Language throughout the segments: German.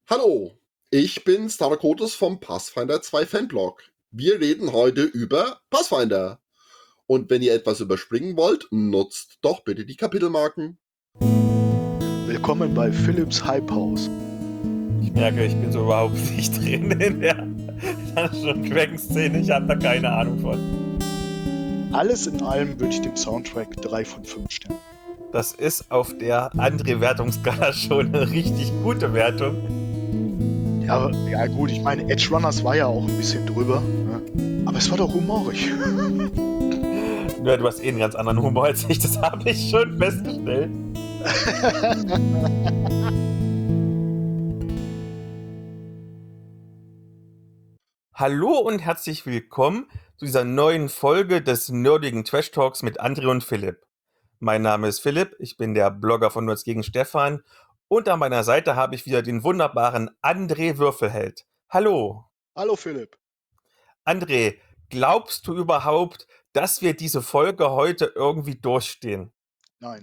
Hallo, ich bin Starakotis vom Pathfinder 2 Fanblog. Wir reden heute über Pathfinder. Und wenn ihr etwas überspringen wollt, nutzt doch bitte die Kapitelmarken. Willkommen bei Philips Hype House. Ich merke, ich bin so überhaupt nicht drin in der Dungeon Dragon Szene. Ich habe da keine Ahnung von. Alles in allem würde ich dem Soundtrack 3 von 5 Sternen. Das ist auf der André-Wertungsskala schon eine richtig gute Wertung. Ja gut, ich meine, Edge Runners war ja auch ein bisschen drüber. Ne? Aber es war doch humorig. Ja, du hast eh einen ganz anderen Humor als ich, das habe ich schon festgestellt. Hallo und herzlich willkommen zu dieser neuen Folge des nerdigen Trash Talks mit André und Philipp. Mein Name ist Philipp, ich bin der Blogger von Nerds gegen Stefan und an meiner Seite habe ich wieder den wunderbaren André Würfelheld. Hallo. Hallo Philipp. André, glaubst du überhaupt, dass wir diese Folge heute irgendwie durchstehen? Nein.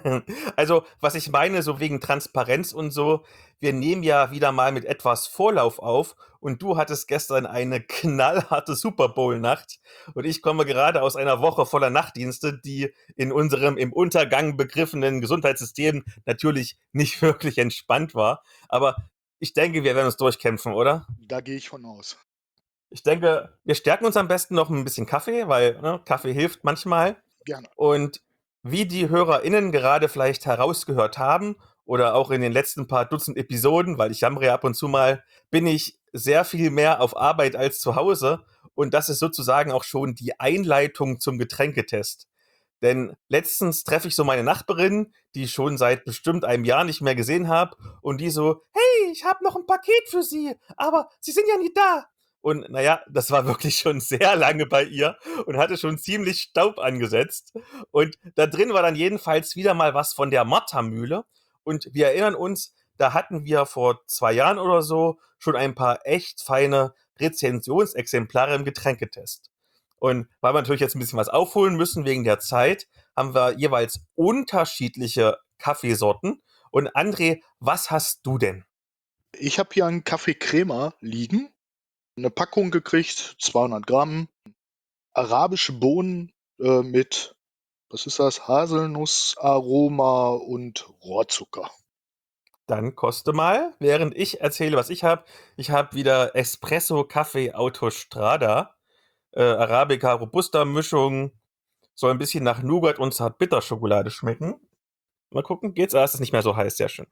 Also, was ich meine, so wegen Transparenz und so, wir nehmen ja wieder mal mit etwas Vorlauf auf und du hattest gestern eine knallharte Super Bowl-Nacht und ich komme gerade aus einer Woche voller Nachtdienste, die in unserem im Untergang begriffenen Gesundheitssystem natürlich nicht wirklich entspannt war. Aber ich denke, wir werden uns durchkämpfen, oder? Da gehe ich von aus. Ich denke, wir stärken uns am besten noch ein bisschen Kaffee, weil Kaffee hilft manchmal. Gerne. Und wie die HörerInnen gerade vielleicht herausgehört haben oder auch in den letzten paar Dutzend Episoden, weil ich jammere ja ab und zu mal, bin ich sehr viel mehr auf Arbeit als zu Hause. Und das ist sozusagen auch schon die Einleitung zum Getränketest. Denn letztens treffe ich so meine Nachbarin, die ich schon seit bestimmt einem Jahr nicht mehr gesehen habe. Und die so, hey, ich habe noch ein Paket für Sie, aber Sie sind ja nie da. Und naja, das war wirklich schon sehr lange bei ihr und hatte schon ziemlich Staub angesetzt. Und da drin war dann jedenfalls wieder mal was von der Martha-Mühle. Und wir erinnern uns, da hatten wir vor 2 Jahren oder so schon ein paar echt feine Rezensionsexemplare im Getränketest. Und weil wir natürlich jetzt ein bisschen was aufholen müssen wegen der Zeit, haben wir jeweils unterschiedliche Kaffeesorten. Und André, was hast du denn? Ich habe hier einen Kaffee Crema liegen. Eine Packung gekriegt, 200 Gramm. Arabische Bohnen mit, was ist das? Haselnussaroma und Rohrzucker. Dann koste mal, während ich erzähle, was ich habe. Ich habe wieder Espresso Kaffee Autostrada, Arabica Robusta Mischung, soll ein bisschen nach Nougat und Zartbitterschokolade schmecken. Mal gucken, geht's? Ah, es ist nicht mehr so heiß, sehr schön.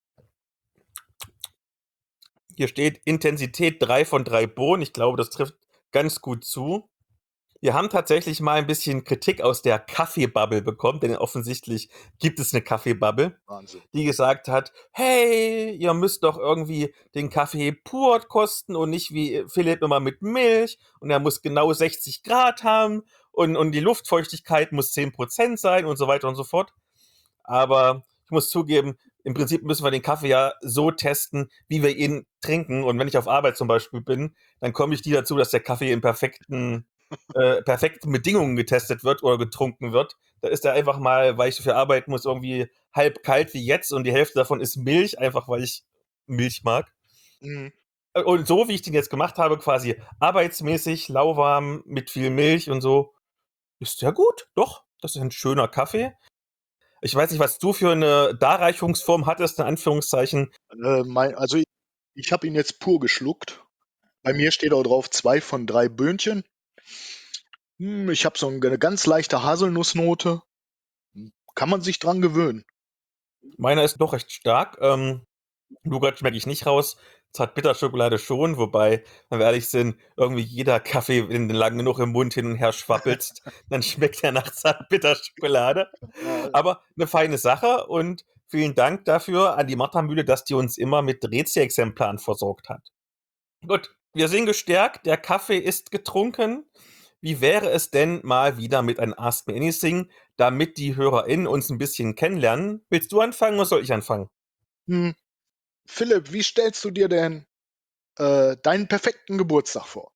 Hier steht Intensität 3 von 3 Bohnen. Ich glaube, das trifft ganz gut zu. Wir haben tatsächlich mal ein bisschen Kritik aus der Kaffeebubble bekommen, denn offensichtlich gibt es eine Kaffeebubble, Wahnsinn. die gesagt hat, hey, ihr müsst doch irgendwie den Kaffee pur kosten und nicht wie Philipp immer mit Milch und er muss genau 60 Grad haben und die Luftfeuchtigkeit muss 10% sein und so weiter und so fort. Aber ich muss zugeben, im Prinzip müssen wir den Kaffee ja so testen, wie wir ihn trinken. Und wenn ich auf Arbeit zum Beispiel bin, dann komme ich nie dazu, dass der Kaffee in perfekten Bedingungen getestet wird oder getrunken wird. Da ist er einfach mal, weil ich dafür arbeiten muss, irgendwie halb kalt wie jetzt und die Hälfte davon ist Milch, einfach weil ich Milch mag. Mhm. Und so, wie ich den jetzt gemacht habe, quasi arbeitsmäßig, lauwarm, mit viel Milch und so, ist der gut. Doch, das ist ein schöner Kaffee. Ich weiß nicht, was du für eine Darreichungsform hattest, in Anführungszeichen. Also ich habe ihn jetzt pur geschluckt. Bei mir steht auch drauf 2 von 3 Böhnchen. Ich habe so eine ganz leichte Haselnussnote. Kann man sich dran gewöhnen. Meiner ist doch recht stark. Nougat schmecke ich nicht raus. Zartbitterschokolade schon, wobei, wenn wir ehrlich sind, irgendwie jeder Kaffee, wenn du lang genug im Mund hin und her schwappelst, dann schmeckt er nach Zartbitterschokolade. Ja, Aber eine feine Sache und vielen Dank dafür an die Martha-Mühle, dass die uns immer mit Rezi-Exemplaren versorgt hat. Gut, wir sind gestärkt, der Kaffee ist getrunken. Wie wäre es denn mal wieder mit einem Ask Me Anything, damit die HörerInnen uns ein bisschen kennenlernen? Willst du anfangen oder soll ich anfangen? Philipp, wie stellst du dir denn deinen perfekten Geburtstag vor?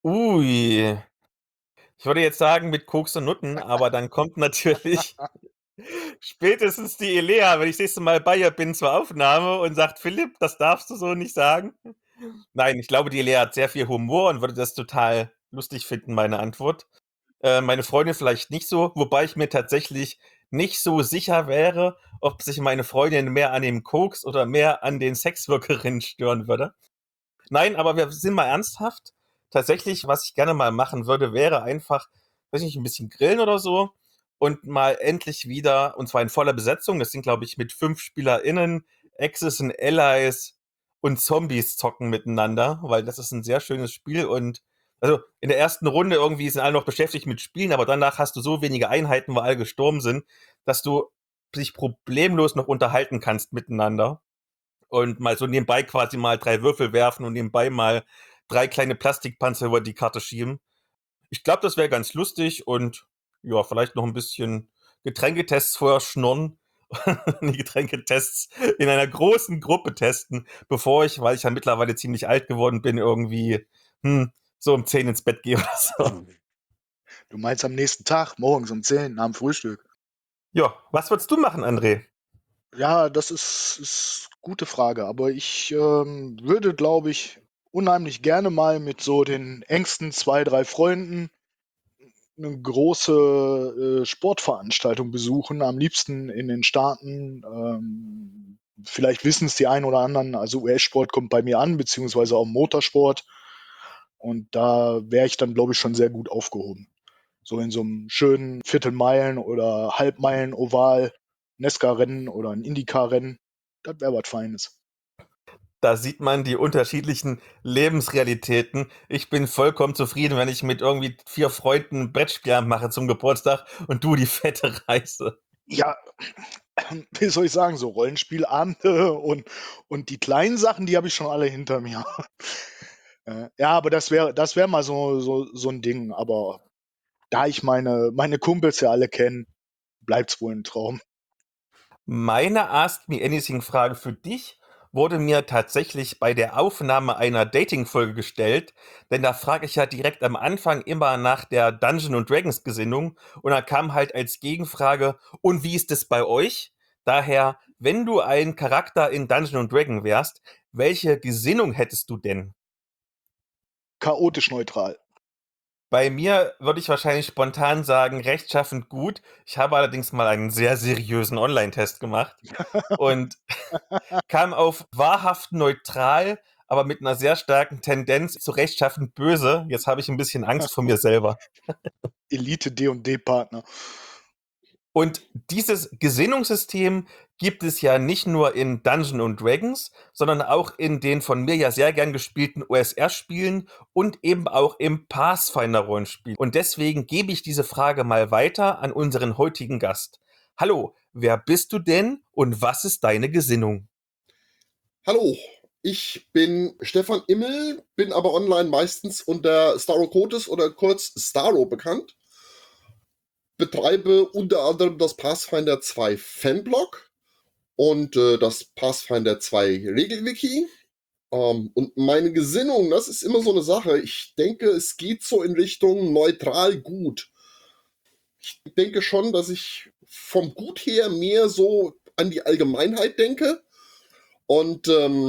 Ui. Ich würde jetzt sagen mit Koks und Nutten, aber dann kommt natürlich Spätestens die Elea, wenn ich das nächste Mal bei ihr bin zur Aufnahme und sagt, Philipp, das darfst du so nicht sagen. Nein, ich glaube, die Elea hat sehr viel Humor und würde das total lustig finden, meine Antwort. Meine Freundin vielleicht nicht so, wobei ich mir tatsächlich nicht so sicher wäre, ob sich meine Freundin mehr an dem Koks oder mehr an den Sexworkerinnen stören würde. Nein, aber wir sind mal ernsthaft. Tatsächlich, was ich gerne mal machen würde, wäre einfach, weiß nicht, ein bisschen grillen oder so und mal endlich wieder, und zwar in voller Besetzung, das sind, glaube ich, mit 5 SpielerInnen, Axis und Allies und Zombies zocken miteinander, weil das ist ein sehr schönes Spiel und also in der ersten Runde irgendwie sind alle noch beschäftigt mit Spielen, aber danach hast du so wenige Einheiten, weil alle gestorben sind, dass du dich problemlos noch unterhalten kannst miteinander und mal so nebenbei quasi mal 3 Würfel werfen und nebenbei mal 3 kleine Plastikpanzer über die Karte schieben. Ich glaube, das wäre ganz lustig und ja, vielleicht noch ein bisschen Getränketests vorher schnurren. Die Getränketests in einer großen Gruppe testen, bevor ich, weil ich ja mittlerweile ziemlich alt geworden bin, irgendwie so um 10 ins Bett gehe oder so. Du meinst am nächsten Tag, morgens um 10 nach dem Frühstück? Ja, was würdest du machen, André? Ja, das ist gute Frage, aber ich würde, glaube ich, unheimlich gerne mit so den engsten 2, 3 Freunden eine große Sportveranstaltung besuchen, am liebsten in den Staaten. Vielleicht wissen es die einen oder anderen, also US-Sport kommt bei mir an, beziehungsweise auch Motorsport. Und da wäre ich dann, glaube ich, schon sehr gut aufgehoben. So in so einem schönen Viertelmeilen- oder Halbmeilen-Oval, Nesca-Rennen oder ein Indycar-Rennen. Das wäre was Feines. Da sieht man die unterschiedlichen Lebensrealitäten. Ich bin vollkommen zufrieden, wenn ich mit irgendwie 4 Freunden ein Brettspiel mache zum Geburtstag und du die fette Reise. Ja, wie soll ich sagen, so Rollenspielabende und die kleinen Sachen, die habe ich schon alle hinter mir. Ja, aber das wär mal so ein Ding. Aber da ich meine Kumpels ja alle kenne, bleibt's wohl ein Traum. Meine Ask Me Anything-Frage für dich wurde mir tatsächlich bei der Aufnahme einer Dating-Folge gestellt, denn da frage ich ja direkt am Anfang immer nach der Dungeon und Dragons Gesinnung und da kam halt als Gegenfrage, und wie ist es bei euch? Daher, wenn du ein Charakter in Dungeon und Dragon wärst, welche Gesinnung hättest du denn? Chaotisch neutral. Bei mir würde ich wahrscheinlich spontan sagen, rechtschaffend gut. Ich habe allerdings mal einen sehr seriösen Online-Test gemacht und kam auf wahrhaft neutral, aber mit einer sehr starken Tendenz zu rechtschaffend böse. Jetzt habe ich ein bisschen Angst vor mir selber. Elite D&D-Partner. Und dieses Gesinnungssystem gibt es ja nicht nur in Dungeons and Dragons, sondern auch in den von mir ja sehr gern gespielten OSR-Spielen und eben auch im Pathfinder-Rollenspiel. Und deswegen gebe ich diese Frage mal weiter an unseren heutigen Gast. Hallo, wer bist du denn und was ist deine Gesinnung? Hallo, ich bin Stefan Immel, bin aber online meistens unter Starokotis oder kurz Staro bekannt. Betreibe unter anderem das Pathfinder 2 Fanblog und das Pathfinder 2 Regelwiki. Und meine Gesinnung, das ist immer so eine Sache. Ich denke, es geht so in Richtung neutral gut. Ich denke schon, dass ich vom Gut her mehr so an die Allgemeinheit denke. Und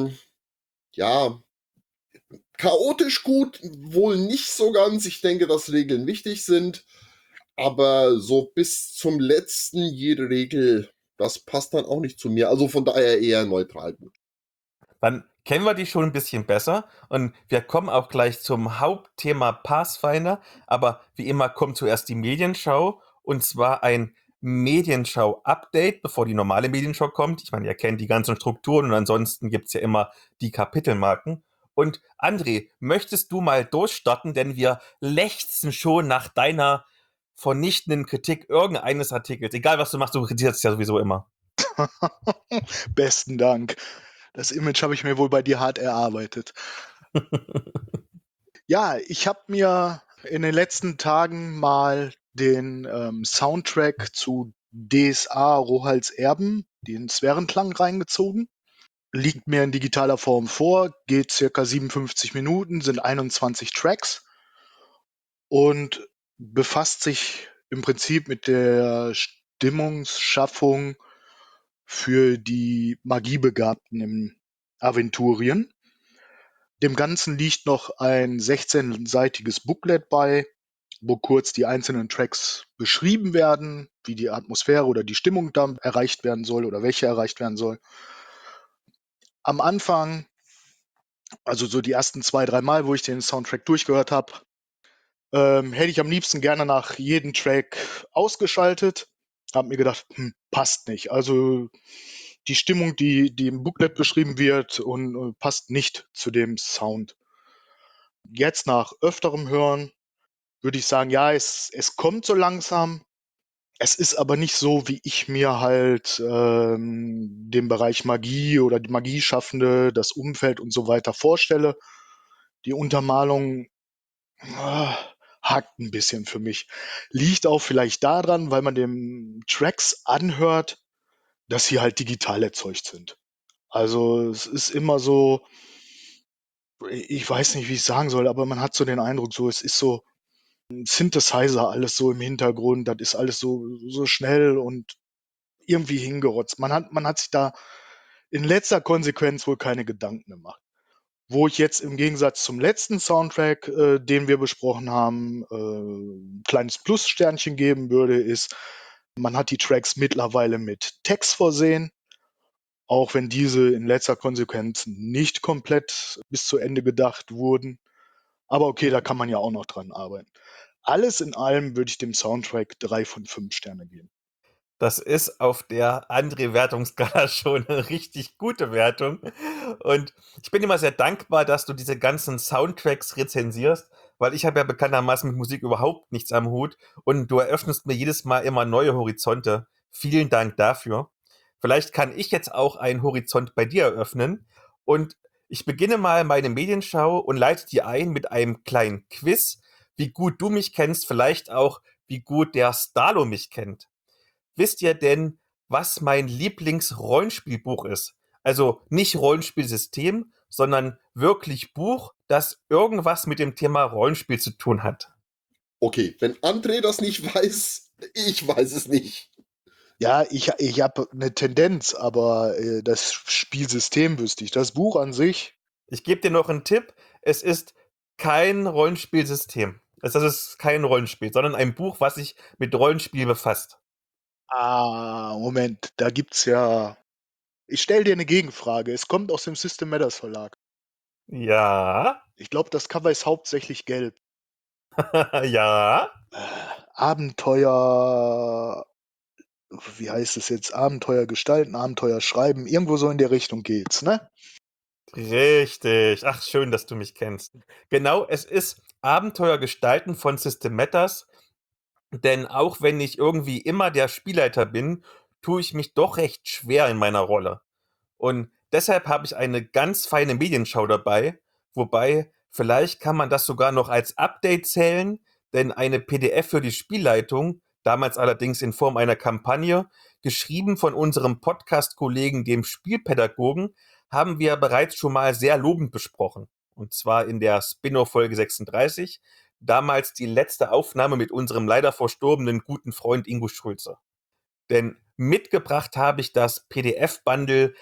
ja, chaotisch gut wohl nicht so ganz. Ich denke, dass Regeln wichtig sind. Aber so bis zum letzten jede Regel, das passt dann auch nicht zu mir. Also von daher eher neutral gut. Dann kennen wir die schon ein bisschen besser und wir kommen auch gleich zum Hauptthema Pathfinder. Aber wie immer kommt zuerst die Medienschau und zwar ein Medienschau-Update, bevor die normale Medienschau kommt. Ich meine, ihr kennt die ganzen Strukturen und ansonsten gibt's ja immer die Kapitelmarken. Und André, möchtest du mal durchstarten, denn wir lechzen schon nach deiner vernichtenden Kritik irgendeines Artikels. Egal was du machst, du kritisierst ja sowieso immer. Besten Dank. Das Image habe ich mir wohl bei dir hart erarbeitet. Ja, ich habe mir in den letzten Tagen mal den Soundtrack zu DSA Rohals Erben, den Sphärenklang, reingezogen. Liegt mir in digitaler Form vor, geht circa 57 Minuten, sind 21 Tracks und befasst sich im Prinzip mit der Stimmungsschaffung für die Magiebegabten im Aventurien. Dem Ganzen liegt noch ein 16-seitiges Booklet bei, wo kurz die einzelnen Tracks beschrieben werden, wie die Atmosphäre oder die Stimmung da erreicht werden soll oder welche erreicht werden soll. Am Anfang, also so die ersten 2, 3 Mal, wo ich den Soundtrack durchgehört habe, hätte ich am liebsten gerne nach jedem Track ausgeschaltet. Hab mir gedacht, passt nicht. Also die Stimmung, die im Booklet beschrieben wird, und passt nicht zu dem Sound. Jetzt nach öfterem Hören würde ich sagen, ja, es kommt so langsam. Es ist aber nicht so, wie ich mir halt den Bereich Magie oder die Magieschaffende, das Umfeld und so weiter vorstelle. Die Untermalung hakt ein bisschen für mich. Liegt auch vielleicht daran, weil man den Tracks anhört, dass sie halt digital erzeugt sind. Also es ist immer so, ich weiß nicht, wie ich sagen soll, aber man hat so den Eindruck, so es ist so ein Synthesizer, alles so im Hintergrund, das ist alles so schnell und irgendwie hingerotzt. Man hat sich da in letzter Konsequenz wohl keine Gedanken gemacht. Wo ich jetzt im Gegensatz zum letzten Soundtrack, den wir besprochen haben, ein kleines Plus-Sternchen geben würde, ist, man hat die Tracks mittlerweile mit Text versehen, auch wenn diese in letzter Konsequenz nicht komplett bis zu Ende gedacht wurden. Aber okay, da kann man ja auch noch dran arbeiten. Alles in allem würde ich dem Soundtrack 3 von 5 Sterne geben. Das ist auf der André-Wertungsskala schon eine richtig gute Wertung. Und ich bin immer sehr dankbar, dass du diese ganzen Soundtracks rezensierst, weil ich habe ja bekanntermaßen mit Musik überhaupt nichts am Hut und du eröffnest mir jedes Mal immer neue Horizonte. Vielen Dank dafür. Vielleicht kann ich jetzt auch einen Horizont bei dir eröffnen und ich beginne mal meine Medienschau und leite die ein mit einem kleinen Quiz, wie gut du mich kennst, vielleicht auch, wie gut der Stalo mich kennt. Wisst ihr denn, was mein Lieblings-Rollenspielbuch ist? Also nicht Rollenspielsystem, sondern wirklich Buch, das irgendwas mit dem Thema Rollenspiel zu tun hat. Okay, wenn André das nicht weiß, ich weiß es nicht. Ja, ich habe eine Tendenz, aber das Spielsystem wüsste ich. Das Buch an sich, Ich gebe dir noch einen Tipp. Es ist kein Rollenspielsystem. Das ist kein Rollenspiel, sondern ein Buch, was sich mit Rollenspiel befasst. Moment, da gibt's ja. Ich stelle dir eine Gegenfrage. Es kommt aus dem System Matters Verlag. Ja, Ich glaube, das Cover ist hauptsächlich gelb. ja, Abenteuer, wie heißt es jetzt? Abenteuer gestalten, Abenteuer schreiben. Irgendwo so in der Richtung geht's, ne? richtig. Ach, schön, dass du mich kennst. Genau, es ist Abenteuer gestalten von System Matters. Denn auch wenn ich irgendwie immer der Spielleiter bin, tue ich mich doch recht schwer in meiner Rolle. Und deshalb habe ich eine ganz feine Medienschau dabei, wobei vielleicht kann man das sogar noch als Update zählen, denn eine PDF für die Spielleitung, damals allerdings in Form einer Kampagne, geschrieben von unserem Podcast-Kollegen, dem Spielpädagogen, haben wir bereits schon mal sehr lobend besprochen. Und zwar in der Spin-off-Folge 36, damals die letzte Aufnahme mit unserem leider verstorbenen guten Freund Ingo Schulze. Denn mitgebracht habe ich das PDF-Bundle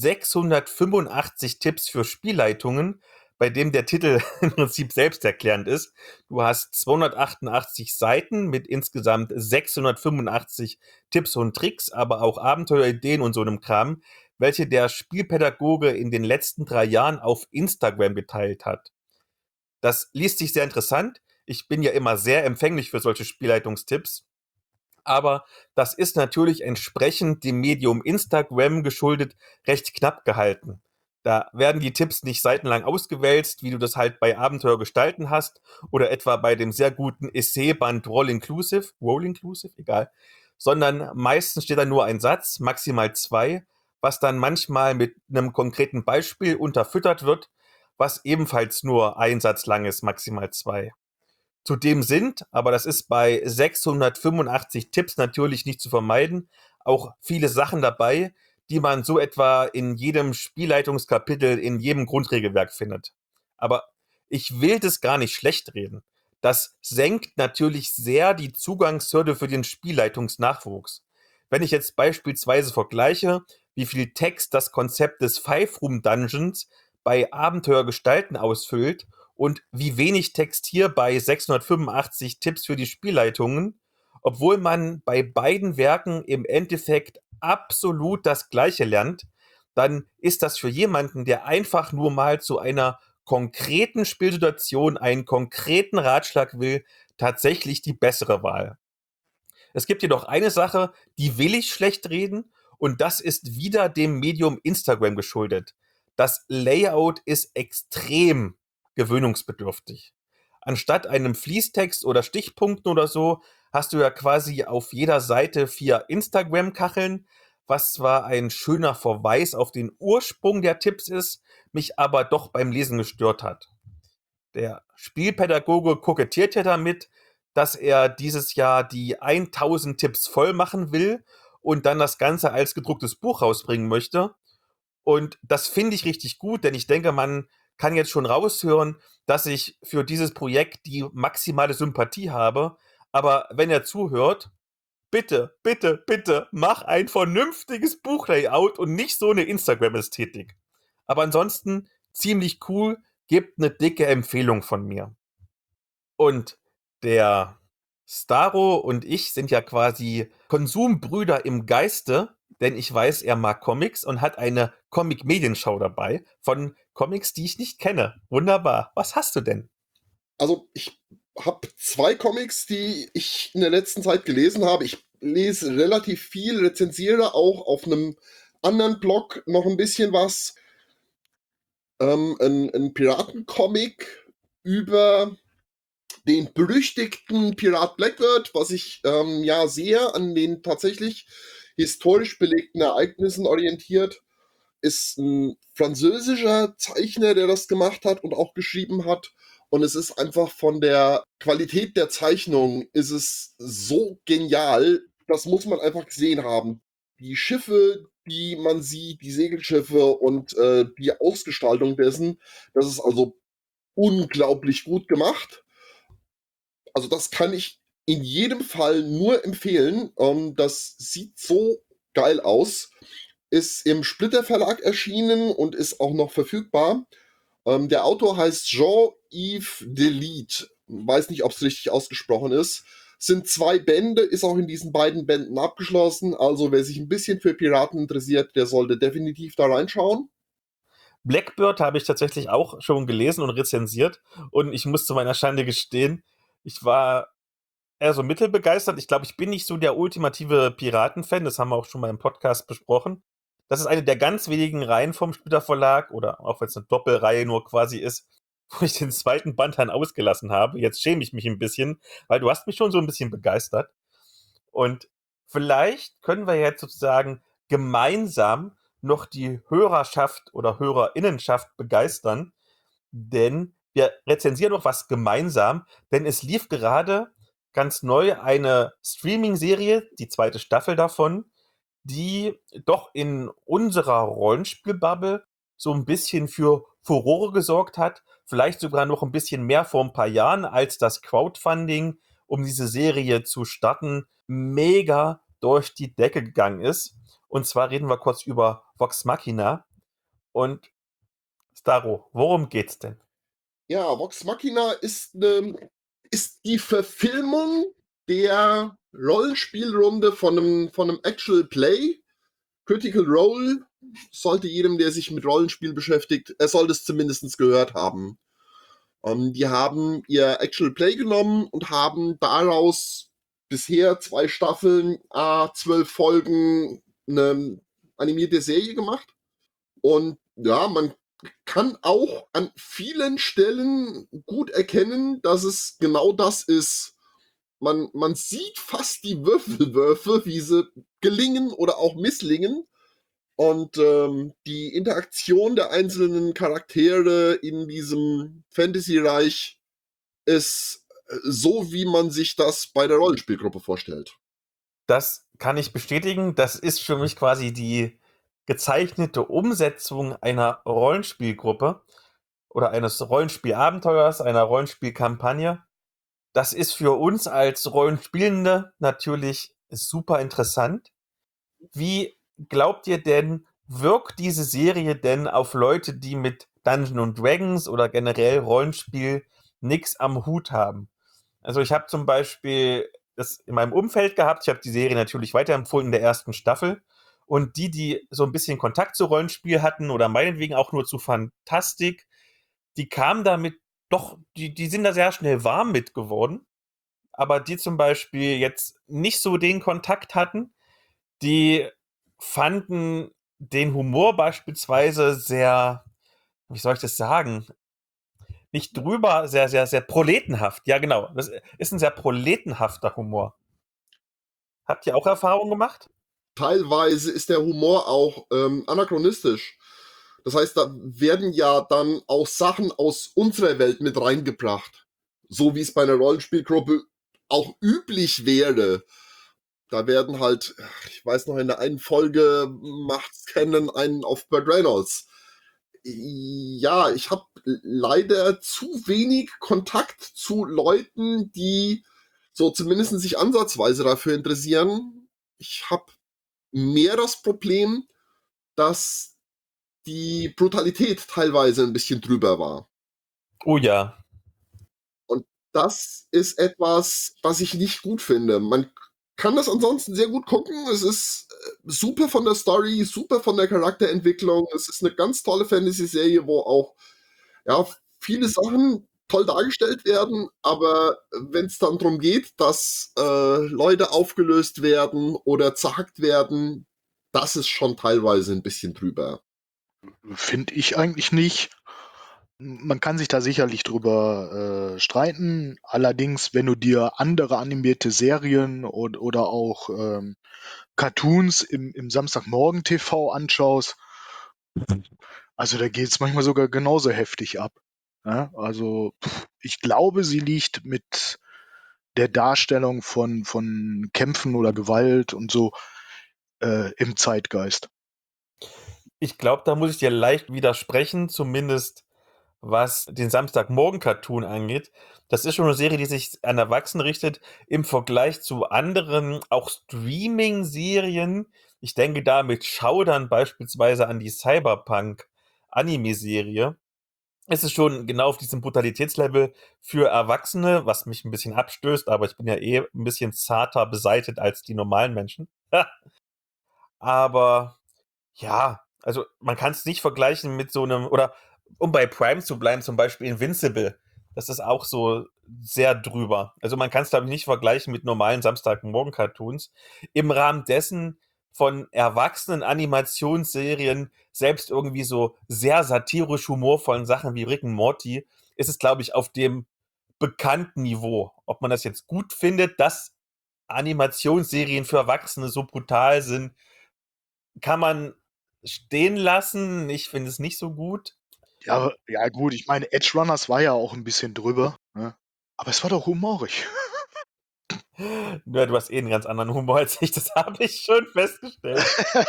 685 Tipps für Spielleitungen, bei dem der Titel im Prinzip selbsterklärend ist. Du hast 288 Seiten mit insgesamt 685 Tipps und Tricks, aber auch Abenteuerideen und so einem Kram, welche der Spielpädagoge in den letzten 3 Jahren auf Instagram geteilt hat. Das liest sich sehr interessant. Ich bin ja immer sehr empfänglich für solche Spielleitungstipps. Aber das ist natürlich entsprechend dem Medium Instagram geschuldet recht knapp gehalten. Da werden die Tipps nicht seitenlang ausgewälzt, wie du das halt bei Abenteuer gestalten hast oder etwa bei dem sehr guten Essayband Roll Inclusive, egal, sondern meistens steht da nur ein Satz, maximal 2, was dann manchmal mit einem konkreten Beispiel unterfüttert wird, was ebenfalls nur ein Satz lang ist, maximal 2. Zudem sind, aber das ist bei 685 Tipps natürlich nicht zu vermeiden, auch viele Sachen dabei, die man so etwa in jedem Spielleitungskapitel in jedem Grundregelwerk findet. Aber ich will das gar nicht schlecht reden. Das senkt natürlich sehr die Zugangshürde für den Spielleitungsnachwuchs. wenn ich jetzt beispielsweise vergleiche, wie viel Text das Konzept des Five-Room-Dungeons bei Abenteuer gestalten ausfüllt und wie wenig Text hier bei 685 Tipps für die Spielleitungen, obwohl man bei beiden Werken im Endeffekt absolut das Gleiche lernt, dann ist das für jemanden, der einfach nur mal zu einer konkreten Spielsituation einen konkreten Ratschlag will, tatsächlich die bessere Wahl. Es gibt jedoch eine Sache, die will ich schlecht reden, und das ist wieder dem Medium Instagram geschuldet. Das Layout ist extrem gewöhnungsbedürftig. Anstatt einem Fließtext oder Stichpunkten oder so, hast du ja quasi auf jeder Seite 4 Instagram-Kacheln, was zwar ein schöner Verweis auf den Ursprung der Tipps ist, mich aber doch beim Lesen gestört hat. Der Spielpädagoge kokettiert ja damit, dass er dieses Jahr die 1000 Tipps voll machen will und dann das Ganze als gedrucktes Buch rausbringen möchte. Und das finde ich richtig gut, denn ich denke, man kann jetzt schon raushören, dass ich für dieses Projekt die maximale Sympathie habe. Aber wenn er zuhört, bitte, bitte, bitte, mach ein vernünftiges Buchlayout und nicht so eine Instagram-Ästhetik. Aber ansonsten ziemlich cool, gibt eine dicke Empfehlung von mir. Und der Staro und ich sind ja quasi Konsumbrüder im Geiste, denn ich weiß, er mag Comics und hat eine Comic-Medienschau dabei von Comics, die ich nicht kenne. Wunderbar. Was hast du denn? Also ich habe 2 Comics, die ich in der letzten Zeit gelesen habe. Ich lese relativ viel, rezensiere auch auf einem anderen Blog noch ein bisschen was. Ein Piratencomic über den berüchtigten Pirat Blackbird, was sich ja sehr an den tatsächlich historisch belegten Ereignissen orientiert. Ist ein französischer Zeichner, der das gemacht hat und auch geschrieben hat. Und es ist einfach von der Qualität der Zeichnung ist es so genial. Das muss man einfach gesehen haben. Die Schiffe, die man sieht, die Segelschiffe und die Ausgestaltung dessen, das ist also unglaublich gut gemacht. Also das kann ich in jedem Fall nur empfehlen. Das sieht so geil aus. Ist im Splitter Verlag erschienen und ist auch noch verfügbar. Der Autor heißt Jean-Yves Delit. Weiß nicht, ob es richtig ausgesprochen ist. Sind 2 Bände, ist auch in diesen beiden Bänden abgeschlossen. Also wer sich ein bisschen für Piraten interessiert, der sollte definitiv da reinschauen. Blackbird habe ich tatsächlich auch schon gelesen und rezensiert. Und ich muss zu meiner Schande gestehen, ich war eher so mittelbegeistert. Ich glaube, ich bin nicht so der ultimative Piraten-Fan. Das haben wir auch schon mal im Podcast besprochen. Das ist eine der ganz wenigen Reihen vom Splitter Verlag, oder auch wenn es eine Doppelreihe nur quasi ist, wo ich den 2. Band dann ausgelassen habe. Jetzt schäme ich mich ein bisschen, weil du hast mich schon so ein bisschen begeistert. Und vielleicht können wir jetzt sozusagen gemeinsam noch die Hörerschaft oder Hörerinnenschaft begeistern, denn wir rezensieren noch was gemeinsam, denn es lief gerade ganz neu eine Streaming-Serie, die 2. Staffel davon, die doch in unserer Rollenspielbubble so ein bisschen für Furore gesorgt hat, vielleicht sogar noch ein bisschen mehr vor ein paar Jahren, als das Crowdfunding, um diese Serie zu starten, mega durch die Decke gegangen ist. Und zwar reden wir kurz über Vox Machina. Und Staro, worum geht's denn? Ja, Vox Machina ist die Verfilmung der Rollenspielrunde von einem Actual Play. Critical Role sollte jedem, der sich mit Rollenspiel beschäftigt, er sollte es zumindest gehört haben. Die haben ihr Actual Play genommen und haben daraus bisher 2 Staffeln, 12 Folgen, eine animierte Serie gemacht. Und ja, man kann auch an vielen Stellen gut erkennen, dass es genau das ist. Man sieht fast die Würfelwürfe, wie sie gelingen oder auch misslingen. Und die Interaktion der einzelnen Charaktere in diesem Fantasy-Reich ist so, wie man sich das bei der Rollenspielgruppe vorstellt. Das kann ich bestätigen. Das ist für mich quasi die gezeichnete Umsetzung einer Rollenspielgruppe oder eines Rollenspielabenteuers, einer Rollenspielkampagne. Das ist für uns als Rollenspielende natürlich super interessant. Wie glaubt ihr denn, wirkt diese Serie denn auf Leute, die mit Dungeons Dragons oder generell Rollenspiel nix am Hut haben? Also ich habe zum Beispiel das in meinem Umfeld gehabt. Ich habe die Serie natürlich weiterempfohlen in der ersten Staffel. Und die so ein bisschen Kontakt zu Rollenspiel hatten oder meinetwegen auch nur zu Fantastik, die kamen damit doch, die sind da sehr schnell warm mit geworden. Aber die zum Beispiel jetzt nicht so den Kontakt hatten, die fanden den Humor beispielsweise sehr, wie soll ich das sagen? Nicht drüber, sehr, sehr, sehr proletenhaft. Ja, genau. Das ist ein sehr proletenhafter Humor. Habt ihr auch Erfahrungen gemacht? Teilweise ist der Humor auch anachronistisch. Das heißt, da werden ja dann auch Sachen aus unserer Welt mit reingebracht. So wie es bei einer Rollenspielgruppe auch üblich wäre. Da werden halt, ich weiß noch, in der einen Folge macht Canon einen auf Burt Reynolds. Ja, ich habe leider zu wenig Kontakt zu Leuten, die so zumindest sich ansatzweise dafür interessieren. Ich habe mehr das Problem, dass die Brutalität teilweise ein bisschen drüber war. Oh ja. Und das ist etwas, was ich nicht gut finde. Man kann das ansonsten sehr gut gucken. Es ist super von der Story, super von der Charakterentwicklung. Es ist eine ganz tolle Fantasy-Serie, wo auch ja, viele Sachen toll dargestellt werden, aber wenn es dann darum geht, dass Leute aufgelöst werden oder zerhackt werden, das ist schon teilweise ein bisschen drüber. Finde ich eigentlich nicht. Man kann sich da sicherlich drüber streiten. Allerdings, wenn du dir andere animierte Serien oder auch Cartoons im Samstagmorgen-TV anschaust, also da geht es manchmal sogar genauso heftig ab. Ja? Also ich glaube, sie liegt mit der Darstellung von Kämpfen oder Gewalt und so im Zeitgeist. Ich glaube, da muss ich dir leicht widersprechen, zumindest was den Samstagmorgen-Cartoon angeht. Das ist schon eine Serie, die sich an Erwachsene richtet, im Vergleich zu anderen, auch Streaming-Serien. Ich denke da mit Schaudern beispielsweise an die Cyberpunk-Anime-Serie. Es ist schon genau auf diesem Brutalitätslevel für Erwachsene, was mich ein bisschen abstößt, aber ich bin ja eh ein bisschen zarter beseitet als die normalen Menschen. Aber ja, also man kann es nicht vergleichen mit so einem, oder um bei Prime zu bleiben, zum Beispiel Invincible. Das ist auch so sehr drüber. Also man kann es, glaube ich, nicht vergleichen mit normalen Samstagmorgen-Cartoons. Im Rahmen dessen von erwachsenen Animationsserien, selbst irgendwie so sehr satirisch humorvollen Sachen wie Rick and Morty, ist es, glaube ich, auf dem bekannten Niveau. Ob man das jetzt gut findet, dass Animationsserien für Erwachsene so brutal sind, kann man stehen lassen. Ich finde es nicht so gut. Ja gut, ich meine, Edge Runners war ja auch ein bisschen drüber, ne? Aber es war doch humorig. Ja, du hast eh einen ganz anderen Humor als ich, das habe ich schon festgestellt.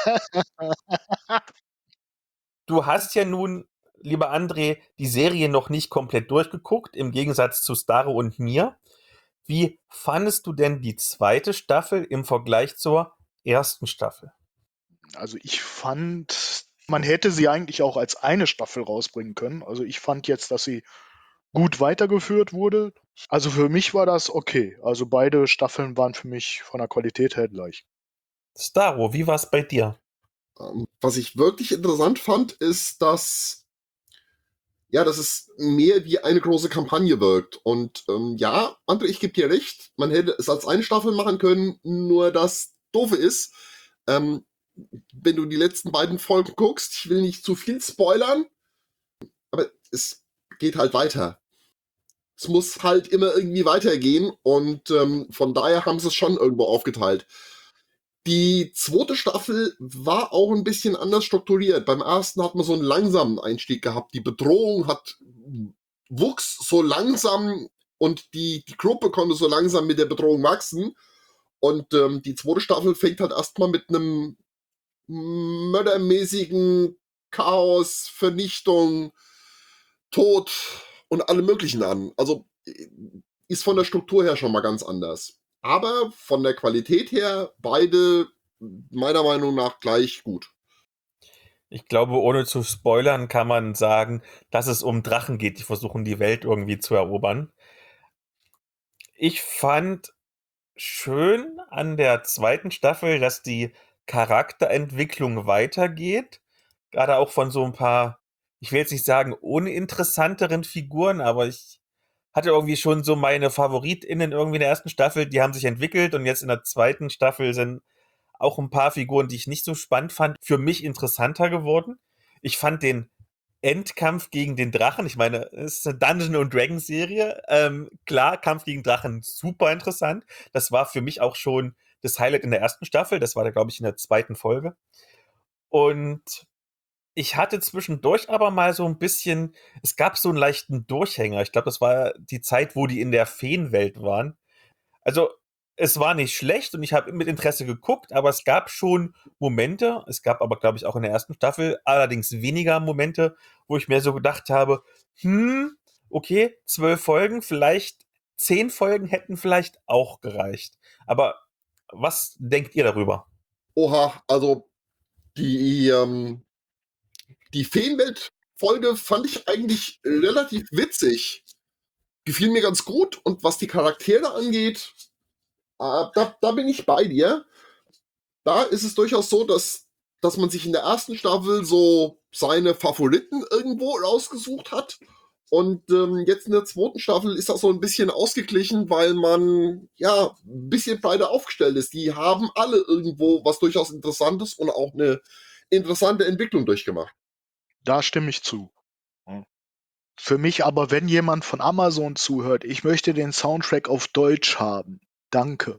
Du hast ja nun, lieber André, die Serie noch nicht komplett durchgeguckt, im Gegensatz zu Staro und mir. Wie fandest du denn die zweite Staffel im Vergleich zur ersten Staffel? Also ich fand, man hätte sie eigentlich auch als eine Staffel rausbringen können. Also ich fand jetzt, dass sie gut weitergeführt wurde. Also für mich war das okay. Also beide Staffeln waren für mich von der Qualität her gleich. Staro, wie war es bei dir? Was ich wirklich interessant fand, ist, dass ja, dass es mehr wie eine große Kampagne wirkt. Und ja, André, ich gebe dir recht, man hätte es als eine Staffel machen können, nur das Doofe ist, ähm, wenn du die letzten beiden Folgen guckst, ich will nicht zu viel spoilern, aber es geht halt weiter. Es muss halt immer irgendwie weitergehen und von daher haben sie es schon irgendwo aufgeteilt. Die zweite Staffel war auch ein bisschen anders strukturiert. Beim ersten hat man so einen langsamen Einstieg gehabt. Die Bedrohung wuchs so langsam und die Gruppe konnte so langsam mit der Bedrohung wachsen. Und die zweite Staffel fängt halt erstmal mit einem mördermäßigen Chaos, Vernichtung, Tod und allem Möglichen an. Also ist von der Struktur her schon mal ganz anders. Aber von der Qualität her beide meiner Meinung nach gleich gut. Ich glaube, ohne zu spoilern kann man sagen, dass es um Drachen geht, die versuchen, die Welt irgendwie zu erobern. Ich fand schön an der zweiten Staffel, dass die Charakterentwicklung weitergeht. Gerade auch von so ein paar, ich will jetzt nicht sagen uninteressanteren Figuren, aber ich hatte irgendwie schon so meine FavoritInnen irgendwie in der ersten Staffel, die haben sich entwickelt und jetzt in der zweiten Staffel sind auch ein paar Figuren, die ich nicht so spannend fand, für mich interessanter geworden. Ich fand den Endkampf gegen den Drachen, ich meine, es ist eine Dungeon und Dragons Serie. Klar, Kampf gegen Drachen super interessant. Das war für mich auch schon das Highlight in der ersten Staffel. Das war da, glaube ich, in der zweiten Folge. Und ich hatte zwischendurch aber mal so ein bisschen, es gab so einen leichten Durchhänger. Ich glaube, das war die Zeit, wo die in der Feenwelt waren. Also, es war nicht schlecht und ich habe mit Interesse geguckt, aber es gab schon Momente, es gab aber, glaube ich, auch in der ersten Staffel allerdings weniger Momente, wo ich mir so gedacht habe, okay, 12 Folgen, vielleicht 10 Folgen hätten vielleicht auch gereicht. Aber was denkt ihr darüber? Oha, also die, die Feenwelt-Folge fand ich eigentlich relativ witzig. Gefiel mir ganz gut und was die Charaktere angeht, da bin ich bei dir. Da ist es durchaus so, dass man sich in der ersten Staffel so seine Favoriten irgendwo rausgesucht hat. Und jetzt in der zweiten Staffel ist das so ein bisschen ausgeglichen, weil man ja ein bisschen breiter aufgestellt ist. Die haben alle irgendwo was durchaus Interessantes und auch eine interessante Entwicklung durchgemacht. Da stimme ich zu. Für mich aber, wenn jemand von Amazon zuhört, ich möchte den Soundtrack auf Deutsch haben. Danke.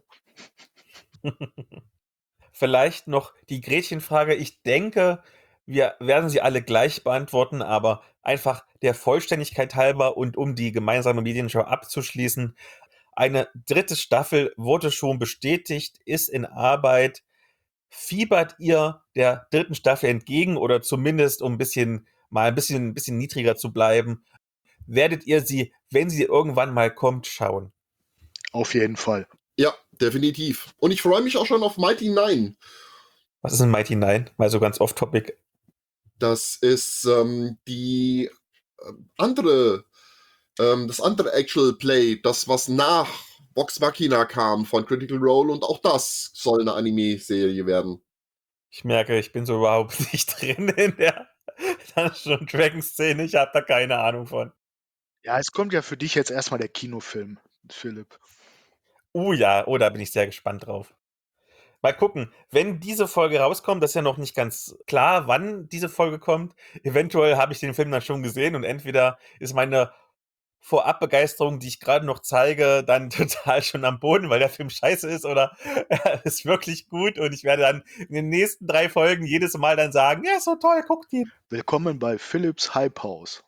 Vielleicht noch die Gretchenfrage. Ich denke, wir werden sie alle gleich beantworten, aber einfach der Vollständigkeit halber und um die gemeinsame Medienshow abzuschließen. Eine dritte Staffel wurde schon bestätigt, ist in Arbeit. Fiebert ihr der dritten Staffel entgegen oder zumindest um ein bisschen niedriger zu bleiben? Werdet ihr sie, wenn sie irgendwann mal kommt, schauen? Auf jeden Fall. Ja, definitiv. Und ich freue mich auch schon auf Mighty Nine. Was ist ein Mighty Nine? Mal so ganz off-topic. Das ist die andere, das andere Actual Play, das was nach Vox Machina kam von Critical Role und auch das soll eine Anime-Serie werden. Ich merke, ich bin so überhaupt nicht drin in der Dungeons Dragons Szene. Ich habe da keine Ahnung von. Ja, es kommt ja für dich jetzt erstmal der Kinofilm, Philipp. Ja, da bin ich sehr gespannt drauf. Mal gucken, wenn diese Folge rauskommt, das ist ja noch nicht ganz klar, wann diese Folge kommt. Eventuell habe ich den Film dann schon gesehen und entweder ist meine Vorabbegeisterung, die ich gerade noch zeige, dann total schon am Boden, weil der Film scheiße ist oder er ist wirklich gut und ich werde dann in den nächsten 3 Folgen jedes Mal dann sagen, ja, ist so toll, guckt ihn. Willkommen bei Philips Hype House.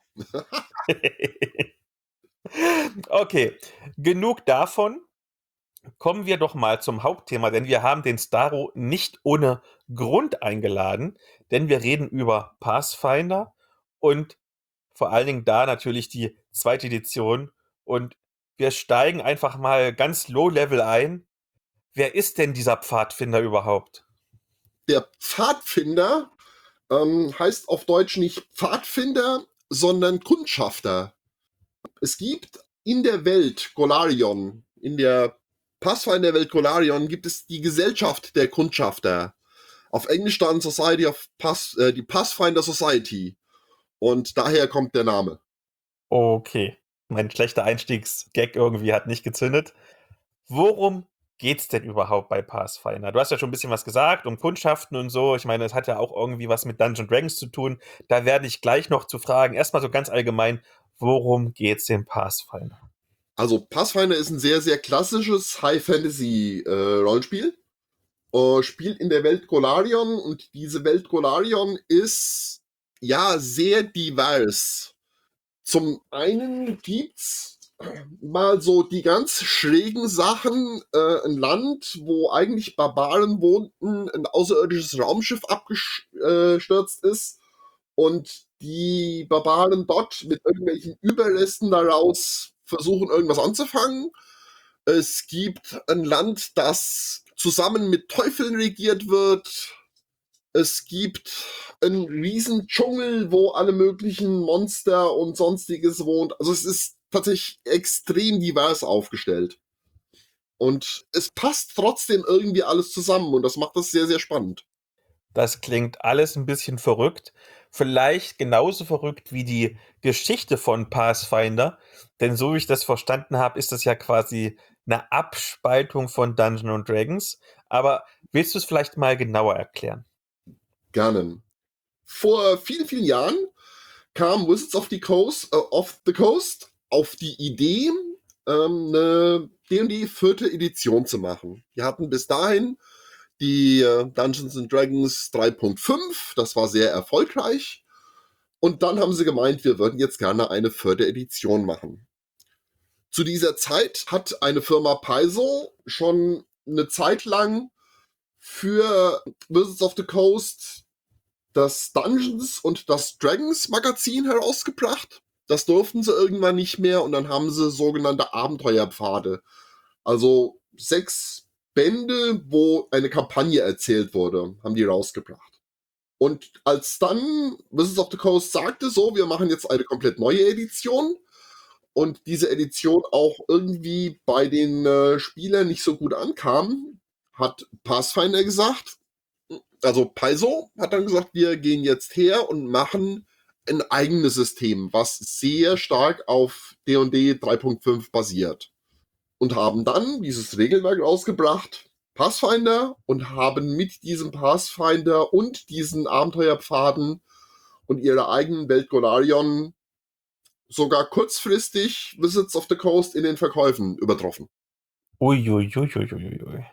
Okay, genug davon. Kommen wir doch mal zum Hauptthema, denn wir haben den Staro nicht ohne Grund eingeladen, denn wir reden über Pathfinder und vor allen Dingen da natürlich die zweite Edition und wir steigen einfach mal ganz low-level ein. Wer ist denn dieser Pfadfinder überhaupt? Der Pfadfinder heißt auf Deutsch nicht Pfadfinder, sondern Kundschafter. Es gibt in der Welt Golarion, in der Pathfinder-Welt Golarion, gibt es die Gesellschaft der Kundschafter. Auf Englisch dann die Pathfinder Society. Und daher kommt der Name. Okay, mein schlechter Einstiegsgag irgendwie hat nicht gezündet. Worum geht's denn überhaupt bei Pathfinder? Du hast ja schon ein bisschen was gesagt, um Kundschaften und so. Ich meine, es hat ja auch irgendwie was mit Dungeons Dragons zu tun. Da werde ich gleich noch zu fragen. Erstmal so ganz allgemein, worum geht's in Pathfinder? Also Pathfinder ist ein sehr, sehr klassisches High-Fantasy-Rollenspiel. Spielt in der Welt Golarion und diese Welt Golarion ist ja sehr divers. Zum einen gibt's mal so die ganz schrägen Sachen, ein Land, wo eigentlich Barbaren wohnten, ein außerirdisches Raumschiff abgestürzt ist und die Barbaren dort mit irgendwelchen Überresten daraus versuchen, irgendwas anzufangen. Es gibt ein Land, das zusammen mit Teufeln regiert wird. Es gibt einen riesen Dschungel, wo alle möglichen Monster und Sonstiges wohnt. Also es ist tatsächlich extrem divers aufgestellt. Und es passt trotzdem irgendwie alles zusammen und das macht das sehr, sehr spannend. Das klingt alles ein bisschen verrückt. Vielleicht genauso verrückt wie die Geschichte von Pathfinder. Denn so wie ich das verstanden habe, ist das ja quasi eine Abspaltung von Dungeons & Dragons. Aber willst du es vielleicht mal genauer erklären? Gerne. Vor vielen, vielen Jahren kam Wizards of the Coast auf die Idee, eine D&D 4. Edition zu machen. Wir hatten bis dahin die Dungeons & Dragons 3.5, das war sehr erfolgreich. Und dann haben sie gemeint, wir würden jetzt gerne eine 4. Edition machen. Zu dieser Zeit hat eine Firma Paizo schon eine Zeit lang für Wizards of the Coast das Dungeons und das Dragons Magazin herausgebracht. Das durften sie irgendwann nicht mehr und dann haben sie sogenannte Abenteuerpfade. Also 6 Bände, wo eine Kampagne erzählt wurde, haben die rausgebracht. Und als dann Wizards of the Coast sagte, so, wir machen jetzt eine komplett neue Edition und diese Edition auch irgendwie bei den Spielern nicht so gut ankam, hat Pathfinder gesagt, also Paizo hat dann gesagt, wir gehen jetzt her und machen ein eigenes System, was sehr stark auf D&D 3.5 basiert. Und haben dann dieses Regelwerk rausgebracht, Pathfinder, und haben mit diesem Pathfinder und diesen Abenteuerpfaden und ihrer eigenen Welt Golarion sogar kurzfristig Wizards of the Coast in den Verkäufen übertroffen. Uiuiuiuiui.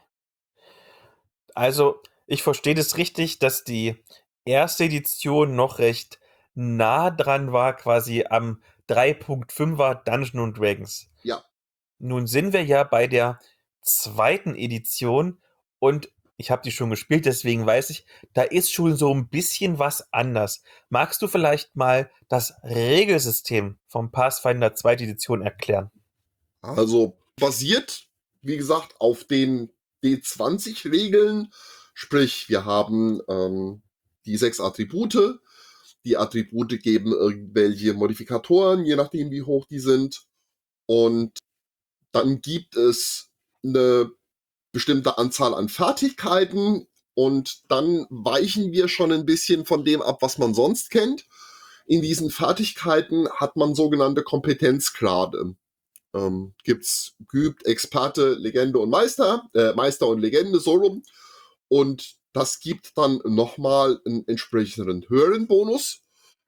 Also, ich verstehe das richtig, dass die erste Edition noch recht nah dran war, quasi am 3.5er Dungeons & Dragons. Ja. Nun sind wir ja bei der zweiten Edition und ich habe die schon gespielt, deswegen weiß ich, da ist schon so ein bisschen was anders. Magst du vielleicht mal das Regelsystem vom Pathfinder 2. Edition erklären? Also basiert, wie gesagt, auf den D20-Regeln. Sprich, wir haben die 6 Attribute. Die Attribute geben irgendwelche Modifikatoren, je nachdem, wie hoch die sind. Und dann gibt es eine bestimmte Anzahl an Fertigkeiten. Und dann weichen wir schon ein bisschen von dem ab, was man sonst kennt. In diesen Fertigkeiten hat man sogenannte Kompetenzgrade. Gibt's geübt, Experte, Legende und Meister, Meister und Legende, so rum. Und das gibt dann nochmal einen entsprechenden höheren Bonus.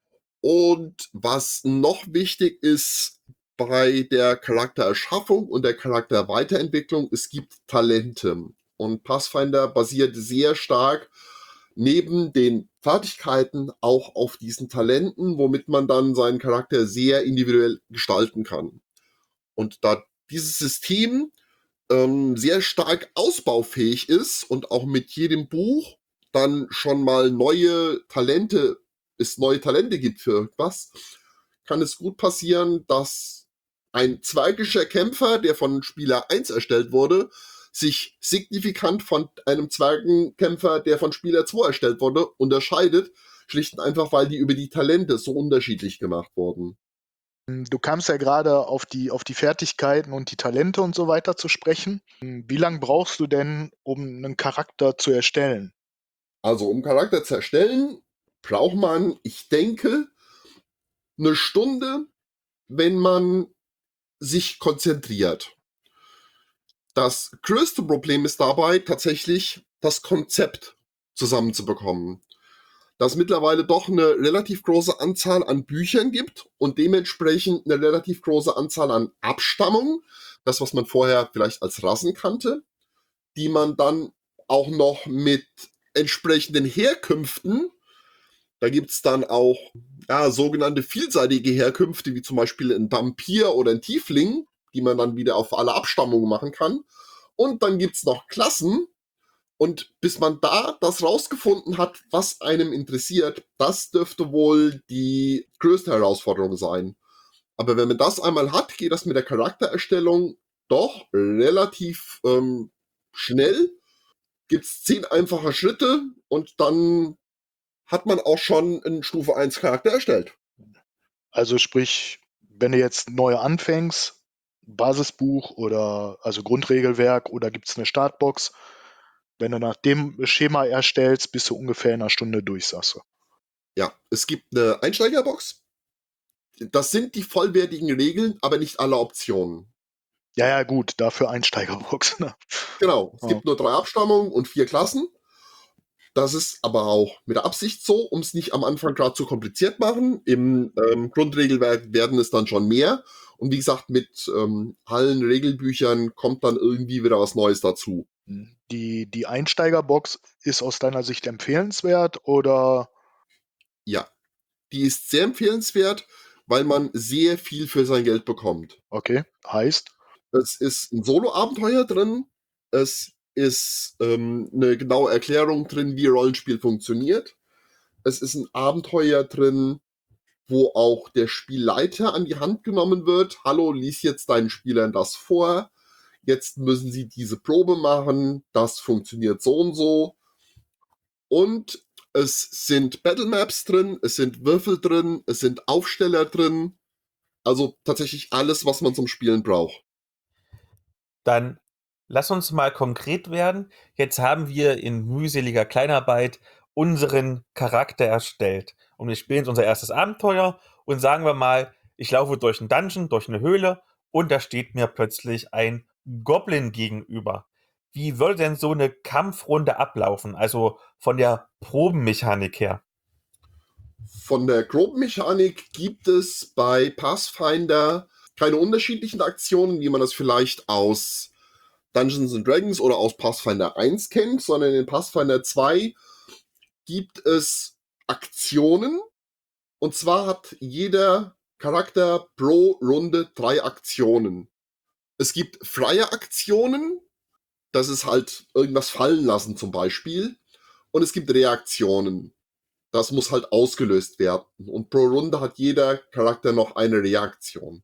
Und was noch wichtig ist bei der Charaktererschaffung und der Charakterweiterentwicklung, es gibt Talente. Und Pathfinder basiert sehr stark neben den Fertigkeiten auch auf diesen Talenten, womit man dann seinen Charakter sehr individuell gestalten kann. Und da dieses System sehr stark ausbaufähig ist und auch mit jedem Buch dann schon mal neue Talente gibt für irgendwas, kann es gut passieren, dass ein zwergischer Kämpfer, der von Spieler 1 erstellt wurde, sich signifikant von einem Zwergenkämpfer, der von Spieler 2 erstellt wurde, unterscheidet, schlicht und einfach, weil die über die Talente so unterschiedlich gemacht wurden. Du kamst ja gerade auf die Fertigkeiten und die Talente und so weiter zu sprechen. Wie lange brauchst du denn, um einen Charakter zu erstellen? Also um Charakter zu erstellen, braucht man, ich denke, 1 Stunde, wenn man sich konzentriert. Das größte Problem ist dabei tatsächlich, das Konzept zusammenzubekommen. Dass mittlerweile doch eine relativ große Anzahl an Büchern gibt und dementsprechend eine relativ große Anzahl an Abstammungen, das, was man vorher vielleicht als Rassen kannte, die man dann auch noch mit entsprechenden Herkünften, da gibt's dann auch sogenannte vielseitige Herkünfte, wie zum Beispiel ein Vampir oder ein Tiefling, die man dann wieder auf alle Abstammungen machen kann. Und dann gibt's noch Klassen. Und bis man da das rausgefunden hat, was einem interessiert, das dürfte wohl die größte Herausforderung sein. Aber wenn man das einmal hat, geht das mit der Charaktererstellung doch relativ schnell. gibt's 10 einfache Schritte und dann hat man auch schon einen Stufe 1 Charakter erstellt. Also sprich, wenn du jetzt neu anfängst, Basisbuch oder also Grundregelwerk oder gibt es eine Startbox, wenn du nach dem Schema erstellst, bist du ungefähr in einer Stunde durch, sagst du. Ja, es gibt eine Einsteigerbox. Das sind die vollwertigen Regeln, aber nicht alle Optionen. Ja, gut, dafür Einsteigerbox. Ne? Genau, es Ja. gibt nur 3 Abstammungen und 4 Klassen. Das ist aber auch mit der Absicht so, um es nicht am Anfang gerade zu kompliziert machen. Im Grundregelwerk werden es dann schon mehr. Und wie gesagt, mit allen Regelbüchern kommt dann irgendwie wieder was Neues dazu. Die Einsteigerbox ist aus deiner Sicht empfehlenswert oder? Ja, die ist sehr empfehlenswert, weil man sehr viel für sein Geld bekommt. Okay, heißt? Es ist ein Solo-Abenteuer drin. Es ist eine genaue Erklärung drin, wie Rollenspiel funktioniert. Es ist ein Abenteuer drin, wo auch der Spielleiter an die Hand genommen wird. Hallo, lies jetzt deinen Spielern das vor. Jetzt müssen sie diese Probe machen. Das funktioniert so und so. Und es sind Battlemaps drin, es sind Würfel drin, es sind Aufsteller drin. Also tatsächlich alles, was man zum Spielen braucht. Dann lass uns mal konkret werden. Jetzt haben wir in mühseliger Kleinarbeit unseren Charakter erstellt. Und wir spielen jetzt unser erstes Abenteuer und sagen wir mal, ich laufe durch einen Dungeon, durch eine Höhle und da steht mir plötzlich ein Goblin gegenüber. Wie würde denn so eine Kampfrunde ablaufen? Also von der Probenmechanik her. Von der Grobmechanik gibt es bei Pathfinder keine unterschiedlichen Aktionen, wie man das vielleicht aus Dungeons and Dragons oder aus Pathfinder 1 kennt, sondern in Pathfinder 2 gibt es Aktionen. Und zwar hat jeder Charakter pro Runde 3 Aktionen. Es gibt freie Aktionen, das ist halt irgendwas fallen lassen zum Beispiel. Und es gibt Reaktionen. Das muss halt ausgelöst werden. Und pro Runde hat jeder Charakter noch eine Reaktion.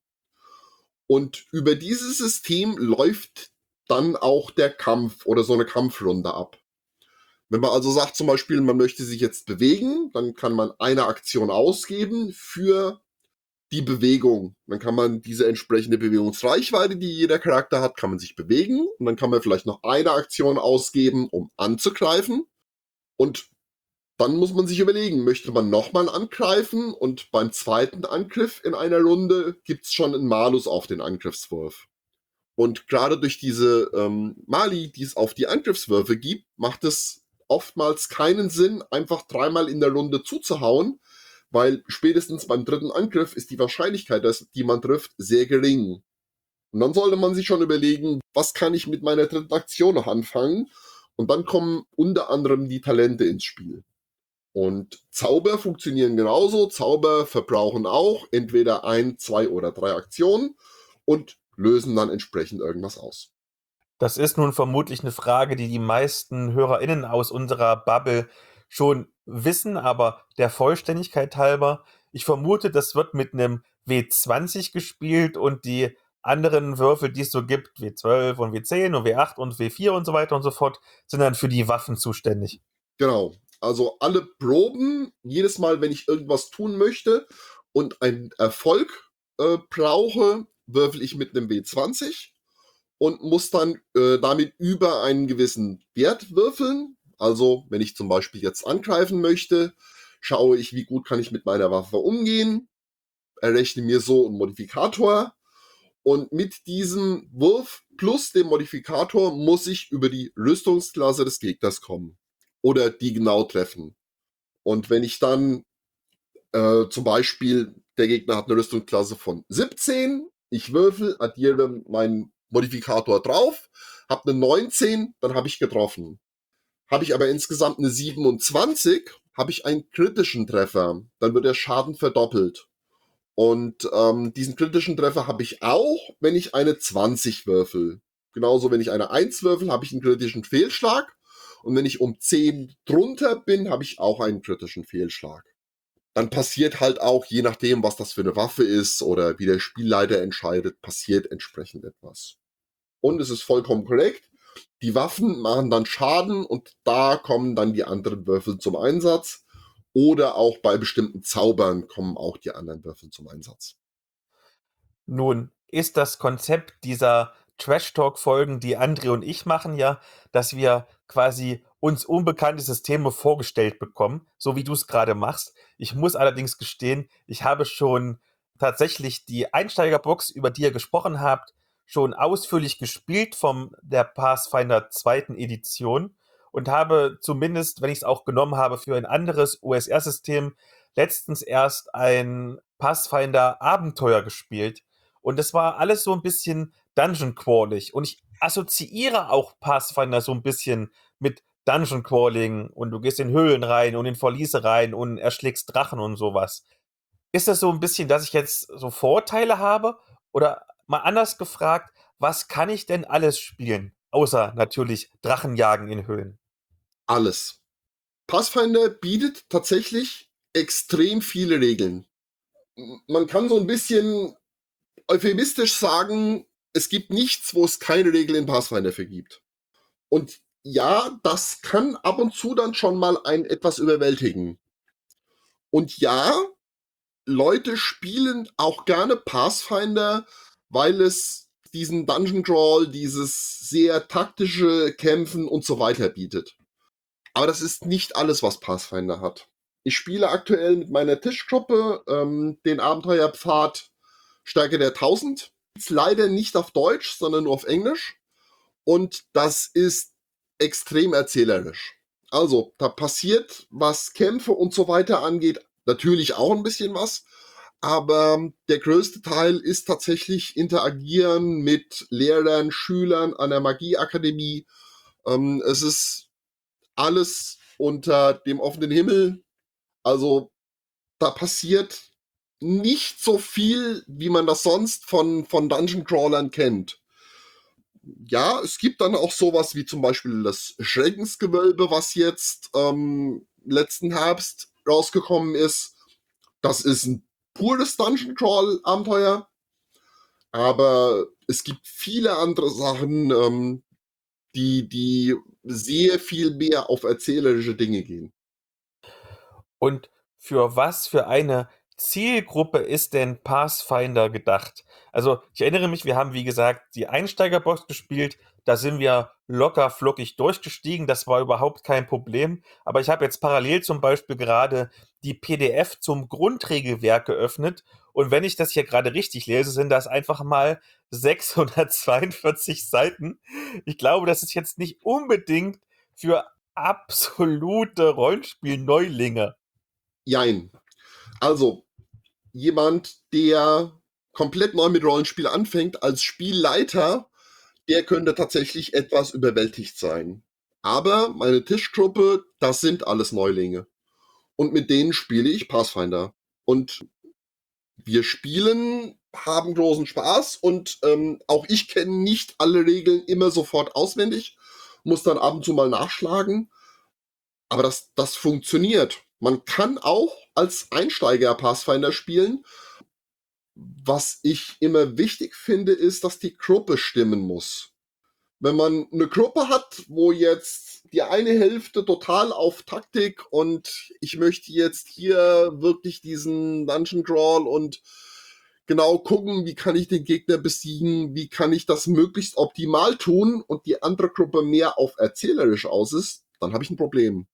Und über dieses System läuft dann auch der Kampf oder so eine Kampfrunde ab. Wenn man also sagt zum Beispiel, man möchte sich jetzt bewegen, dann kann man eine Aktion ausgeben für die Bewegung. Dann kann man diese entsprechende Bewegungsreichweite, die jeder Charakter hat, kann man sich bewegen. Und dann kann man vielleicht noch eine Aktion ausgeben, um anzugreifen. Und dann muss man sich überlegen, möchte man nochmal angreifen? Und beim zweiten Angriff in einer Runde gibt's schon einen Malus auf den Angriffswurf. Und gerade durch diese Mali, die es auf die Angriffswürfe gibt, macht es oftmals keinen Sinn, einfach 3-mal in der Runde zuzuhauen, weil spätestens beim 3. Angriff ist die Wahrscheinlichkeit, dass die man trifft, sehr gering. Und dann sollte man sich schon überlegen, was kann ich mit meiner 3. Aktion noch anfangen? Und dann kommen unter anderem die Talente ins Spiel. Und Zauber funktionieren genauso. Zauber verbrauchen auch entweder 1, 2 oder 3 Aktionen und lösen dann entsprechend irgendwas aus. Das ist nun vermutlich eine Frage, die die meisten HörerInnen aus unserer Bubble schon wissen, aber der Vollständigkeit halber, ich vermute, das wird mit einem W20 gespielt und die anderen Würfel, die es so gibt, W12 und W10 und W8 und W4 und so weiter und so fort, sind dann für die Waffen zuständig. Genau. Also alle Proben, jedes Mal, wenn ich irgendwas tun möchte und einen Erfolg brauche, würfel ich mit einem W20 und muss dann damit über einen gewissen Wert würfeln. Also, wenn ich zum Beispiel jetzt angreifen möchte, schaue ich, wie gut kann ich mit meiner Waffe umgehen, errechne mir so einen Modifikator und mit diesem Wurf plus dem Modifikator muss ich über die Rüstungsklasse des Gegners kommen oder die genau treffen. Und wenn ich dann zum Beispiel, der Gegner hat eine Rüstungsklasse von 17, ich würfel, addiere meinen Modifikator drauf, habe eine 19, dann habe ich getroffen. Habe ich aber insgesamt eine 27, habe ich einen kritischen Treffer. Dann wird der Schaden verdoppelt. Und diesen kritischen Treffer habe ich auch, wenn ich eine 20 würfel. Genauso, wenn ich eine 1 würfel, habe ich einen kritischen Fehlschlag. Und wenn ich um 10 drunter bin, habe ich auch einen kritischen Fehlschlag. Dann passiert halt auch, je nachdem, was das für eine Waffe ist oder wie der Spielleiter entscheidet, passiert entsprechend etwas. Und es ist vollkommen korrekt. Die Waffen machen dann Schaden und da kommen dann die anderen Würfel zum Einsatz. Oder auch bei bestimmten Zaubern kommen auch die anderen Würfel zum Einsatz. Nun ist das Konzept dieser Trash-Talk-Folgen, die André und ich machen, ja, dass wir quasi uns unbekannte Systeme vorgestellt bekommen, so wie du es gerade machst. Ich muss allerdings gestehen, ich habe schon tatsächlich die Einsteigerbox, über die ihr gesprochen habt, schon ausführlich gespielt von der Pathfinder zweiten Edition und habe zumindest, wenn ich es auch genommen habe für ein anderes OSR-System, letztens erst ein Pathfinder Abenteuer gespielt. Und das war alles so ein bisschen Dungeon-Crawlig. Und ich assoziiere auch Pathfinder so ein bisschen mit Dungeon Crawling und du gehst in Höhlen rein und in Verliese rein und erschlägst Drachen und sowas. Ist das so ein bisschen, dass ich jetzt so Vorteile habe? Oder mal anders gefragt, was kann ich denn alles spielen? Außer natürlich Drachenjagen in Höhlen. Alles. Pathfinder bietet tatsächlich extrem viele Regeln. Man kann so ein bisschen euphemistisch sagen, es gibt nichts, wo es keine Regel in Pathfinder für gibt. Und ja, das kann ab und zu dann schon mal ein etwas überwältigen. Und ja, Leute spielen auch gerne Pathfinder, weil es diesen Dungeon Crawl, dieses sehr taktische Kämpfen und so weiter bietet. Aber das ist nicht alles, was Pathfinder hat. Ich spiele aktuell mit meiner Tischgruppe den Abenteuerpfad Stärke der 1000. Ist leider nicht auf Deutsch, sondern nur auf Englisch. Und das ist extrem erzählerisch. Also, da passiert, was Kämpfe und so weiter angeht, natürlich auch ein bisschen was. Aber der größte Teil ist tatsächlich Interagieren mit Lehrern, Schülern an der Magieakademie. Es ist alles unter dem offenen Himmel. Also da passiert nicht so viel, wie man das sonst von Dungeon Crawlern kennt. Ja, es gibt dann auch sowas wie zum Beispiel das Schreckensgewölbe, was jetzt letzten Herbst rausgekommen ist. Das ist ein pures Dungeon Crawl Abenteuer, aber es gibt viele andere Sachen, die sehr viel mehr auf erzählerische Dinge gehen. Und für was für eine Zielgruppe ist denn Pathfinder gedacht? Also, ich erinnere mich, wir haben, wie gesagt, die Einsteigerbox gespielt. Da sind wir locker flockig durchgestiegen. Das war überhaupt kein Problem. Aber ich habe jetzt parallel zum Beispiel gerade die PDF zum Grundregelwerk geöffnet. Und wenn ich das hier gerade richtig lese, sind das einfach mal 642 Seiten. Ich glaube, das ist jetzt nicht unbedingt für absolute Rollenspiel-Neulinge. Jein. Also, jemand, der komplett neu mit Rollenspiel anfängt, als Spielleiter, der könnte tatsächlich etwas überwältigt sein. Aber meine Tischgruppe, das sind alles Neulinge. Und mit denen spiele ich Pathfinder. Und wir spielen, haben großen Spaß und auch ich kenne nicht alle Regeln immer sofort auswendig, muss dann ab und zu mal nachschlagen. Aber das funktioniert. Man kann auch als Einsteiger Pathfinder spielen. Was ich immer wichtig finde, ist, dass die Gruppe stimmen muss. Wenn man eine Gruppe hat, wo jetzt die eine Hälfte total auf Taktik und ich möchte jetzt hier wirklich diesen Dungeon Crawl und genau gucken, wie kann ich den Gegner besiegen, wie kann ich das möglichst optimal tun und die andere Gruppe mehr auf erzählerisch aus ist, dann habe ich ein Problem.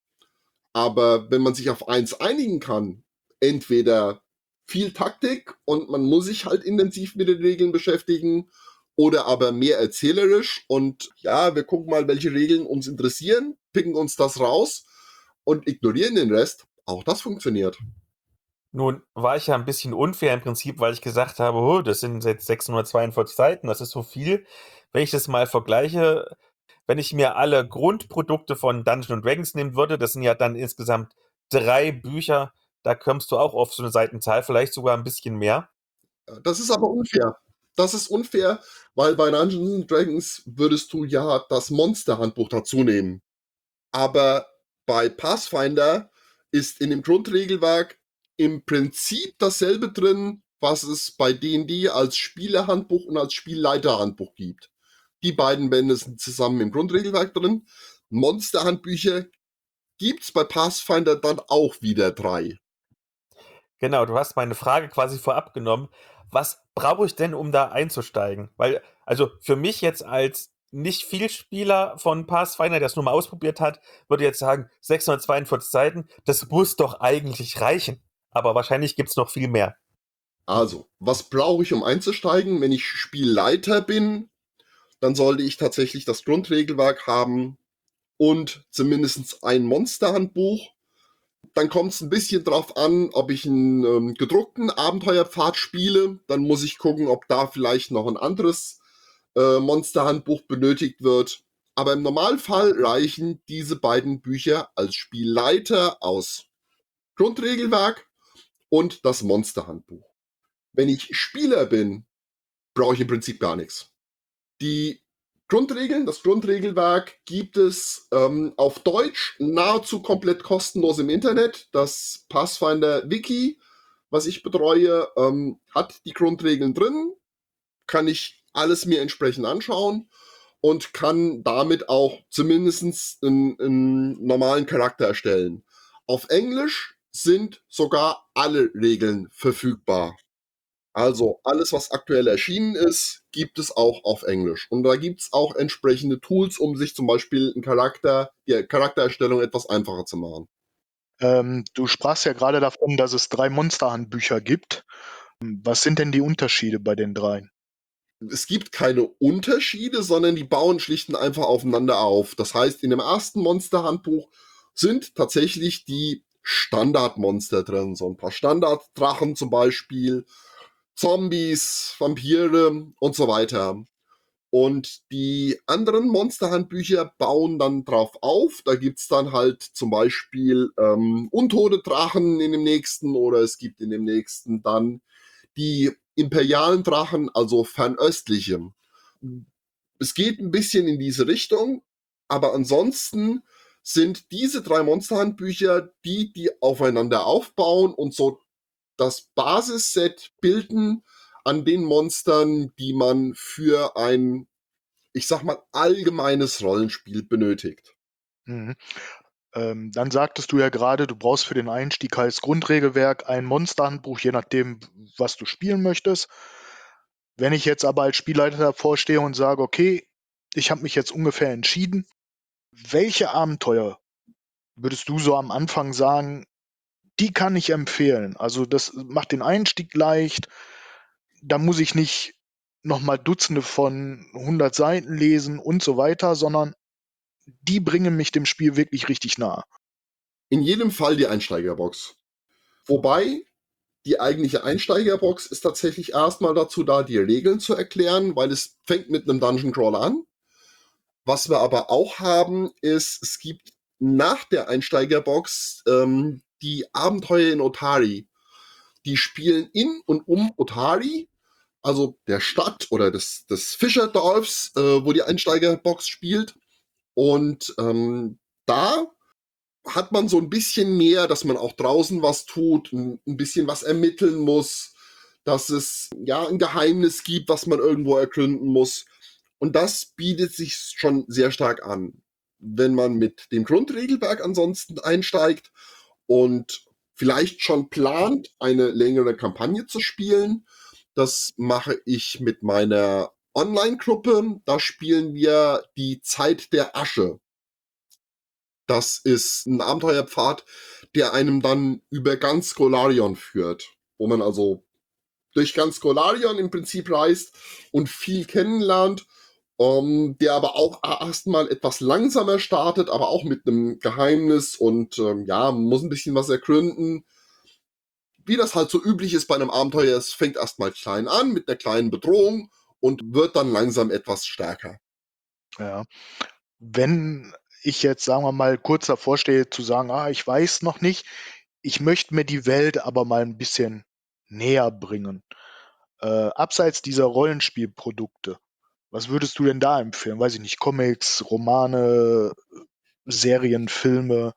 Aber wenn man sich auf eins einigen kann, entweder viel Taktik und man muss sich halt intensiv mit den Regeln beschäftigen oder aber mehr erzählerisch und ja, wir gucken mal, welche Regeln uns interessieren, picken uns das raus und ignorieren den Rest. Auch das funktioniert. Nun war ich ja ein bisschen unfair im Prinzip, weil ich gesagt habe, oh, das sind jetzt 642 Seiten, das ist so viel. Wenn ich das mal vergleiche, wenn ich mir alle Grundprodukte von Dungeons Dragons nehmen würde, das sind ja dann insgesamt 3 Bücher, da kommst du auch auf so eine Seitenzahl, vielleicht sogar ein bisschen mehr. Das ist aber unfair. Das ist unfair, weil bei Dungeons Dragons würdest du ja das Monsterhandbuch dazu nehmen. Aber bei Pathfinder ist in dem Grundregelwerk im Prinzip dasselbe drin, was es bei D&D als Spielerhandbuch und als Spielleiterhandbuch gibt. Die beiden Bände sind zusammen im Grundregelwerk drin. Monsterhandbücher gibt's bei Pathfinder dann auch wieder 3. Genau, du hast meine Frage quasi vorab genommen. Was brauche ich denn, um da einzusteigen? Weil, also für mich jetzt als nicht viel Spieler von Pathfinder, der es nur mal ausprobiert hat, würde jetzt sagen, 642 Seiten, das muss doch eigentlich reichen. Aber wahrscheinlich gibt's noch viel mehr. Also, was brauche ich, um einzusteigen? Wenn ich Spielleiter bin, dann sollte ich tatsächlich das Grundregelwerk haben und zumindest ein Monsterhandbuch. Dann kommt es ein bisschen drauf an, ob ich einen gedruckten Abenteuerpfad spiele. Dann muss ich gucken, ob da vielleicht noch ein anderes Monsterhandbuch benötigt wird. Aber im Normalfall reichen diese beiden Bücher als Spielleiter aus Grundregelwerk und das Monsterhandbuch. Wenn ich Spieler bin, brauche ich im Prinzip gar nichts. Die Grundregeln, das Grundregelwerk gibt es auf Deutsch nahezu komplett kostenlos im Internet. Das Pathfinder Wiki, was ich betreue, hat die Grundregeln drin. Kann ich alles mir entsprechend anschauen und kann damit auch zumindest einen normalen Charakter erstellen. Auf Englisch sind sogar alle Regeln verfügbar. Also alles, was aktuell erschienen ist, gibt es auch auf Englisch. Und da gibt es auch entsprechende Tools, um sich zum Beispiel die Charaktererstellung etwas einfacher zu machen. Du sprachst ja gerade davon, dass es 3 Monsterhandbücher gibt. Was sind denn die Unterschiede bei den 3? Es gibt keine Unterschiede, sondern die bauen schlicht und einfach aufeinander auf. Das heißt, in dem ersten Monsterhandbuch sind tatsächlich die Standardmonster drin. So ein paar Standarddrachen zum Beispiel, Zombies, Vampire und so weiter. Und die anderen Monsterhandbücher bauen dann drauf auf. Da gibt's dann halt zum Beispiel untote Drachen in dem nächsten oder es gibt in dem nächsten dann die imperialen Drachen, also fernöstliche. Es geht ein bisschen in diese Richtung, aber ansonsten sind diese 3 Monsterhandbücher die aufeinander aufbauen und so das Basisset bilden an den Monstern, die man für ein, ich sag mal, allgemeines Rollenspiel benötigt. Mhm. Dann sagtest du ja gerade, du brauchst für den Einstieg als Grundregelwerk ein Monsterhandbuch, je nachdem, was du spielen möchtest. Wenn ich jetzt aber als Spielleiter davor stehe und sage, okay, ich habe mich jetzt ungefähr entschieden, welche Abenteuer würdest du so am Anfang sagen, die kann ich empfehlen? Also das macht den Einstieg leicht, da muss ich nicht nochmal Dutzende von 100 Seiten lesen und so weiter, sondern die bringen mich dem Spiel wirklich richtig nah. In jedem Fall die Einsteigerbox. Wobei die eigentliche Einsteigerbox ist tatsächlich erstmal dazu da, die Regeln zu erklären, weil es fängt mit einem Dungeon Crawler an. Was wir aber auch haben, ist, es gibt nach der Einsteigerbox die Abenteuer in Otari. Die spielen in und um Otari, also der Stadt oder des Fischerdorfs, wo die Einsteigerbox spielt. Und da hat man so ein bisschen mehr, dass man auch draußen was tut, ein bisschen was ermitteln muss, dass es ja ein Geheimnis gibt, was man irgendwo ergründen muss. Und das bietet sich schon sehr stark an. Wenn man mit dem Grundregelwerk ansonsten einsteigt und vielleicht schon plant, eine längere Kampagne zu spielen, das mache ich mit meiner Online-Gruppe. Da spielen wir die Zeit der Asche. Das ist ein Abenteuerpfad, der einem dann über ganz Golarion führt, wo man also durch ganz Golarion im Prinzip reist und viel kennenlernt, der aber auch erstmal etwas langsamer startet, aber auch mit einem Geheimnis und ja, man muss ein bisschen was ergründen. Wie das halt so üblich ist bei einem Abenteuer, es fängt erstmal klein an mit einer kleinen Bedrohung und wird dann langsam etwas stärker. Ja. Wenn ich jetzt, sagen wir mal, kurz davor stehe zu sagen, ich weiß noch nicht, ich möchte mir die Welt aber mal ein bisschen näher bringen. Abseits dieser Rollenspielprodukte, was würdest du denn da empfehlen? Weiß ich nicht, Comics, Romane, Serien, Filme?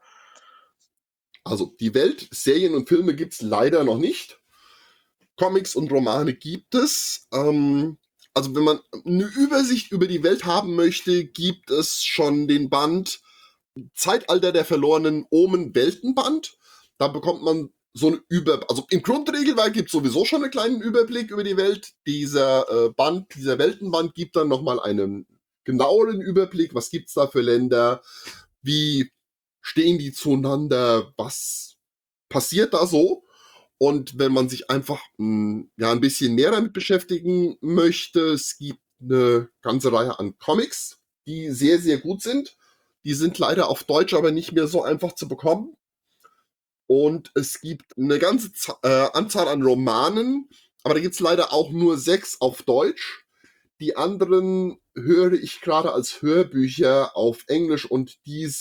Also die Welt, Serien und Filme gibt's leider noch nicht. Comics und Romane gibt es. Also wenn man eine Übersicht über die Welt haben möchte, gibt es schon den Band Zeitalter der verlorenen Omen Weltenband. Da bekommt man so eine also im Grundregelwerk gibt es sowieso schon einen kleinen Überblick über die Welt. Dieser Band, dieser Weltenband gibt dann nochmal einen genaueren Überblick. Was gibt's da für Länder? Wie stehen die zueinander? Was passiert da so? Und wenn man sich einfach ein bisschen mehr damit beschäftigen möchte, es gibt eine ganze Reihe an Comics, die sehr, sehr gut sind. Die sind leider auf Deutsch aber nicht mehr so einfach zu bekommen. Und es gibt eine ganze Anzahl an Romanen, aber da gibt es leider auch nur 6 auf Deutsch. Die anderen höre ich gerade als Hörbücher auf Englisch und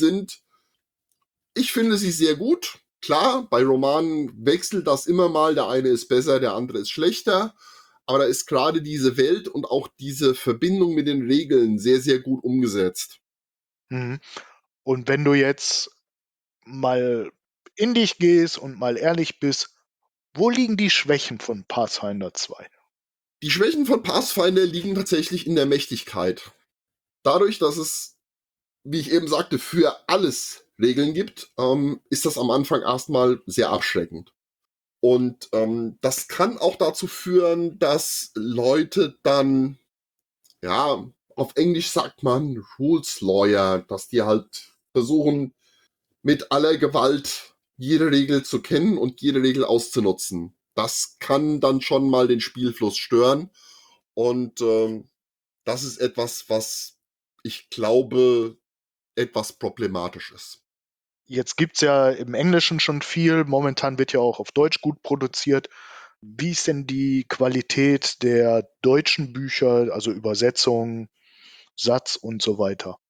ich finde sie sehr gut. Klar, bei Romanen wechselt das immer mal. Der eine ist besser, der andere ist schlechter. Aber da ist gerade diese Welt und auch diese Verbindung mit den Regeln sehr, sehr gut umgesetzt. Mhm. Und wenn du jetzt mal in dich gehst und mal ehrlich bist, wo liegen die Schwächen von Pathfinder 2? Die Schwächen von Pathfinder liegen tatsächlich in der Mächtigkeit. Dadurch, dass es, wie ich eben sagte, für alles Regeln gibt, ist das am Anfang erstmal sehr abschreckend. Und das kann auch dazu führen, dass Leute dann, ja, auf Englisch sagt man Rules Lawyer, dass die halt versuchen, mit aller Gewalt jede Regel zu kennen und jede Regel auszunutzen. Das kann dann schon mal den Spielfluss stören. Und das ist etwas, was ich glaube, etwas problematisch ist. Jetzt gibt's ja im Englischen schon viel, momentan wird ja auch auf Deutsch gut produziert. Wie ist denn die Qualität der deutschen Bücher, also Übersetzung, Satz und so weiter?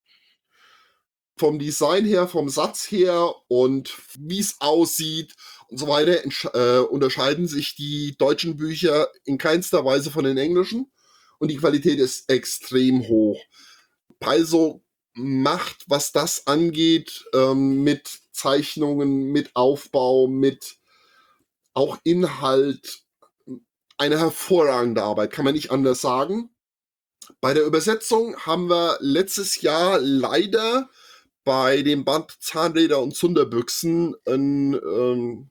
Vom Design her, vom Satz her und wie es aussieht und so weiter unterscheiden sich die deutschen Bücher in keinster Weise von den englischen und die Qualität ist extrem hoch. Paizo macht, was das angeht, mit Zeichnungen, mit Aufbau, mit auch Inhalt, eine hervorragende Arbeit, kann man nicht anders sagen. Bei der Übersetzung haben wir letztes Jahr leider bei dem Band Zahnräder und Zunderbüchsen ein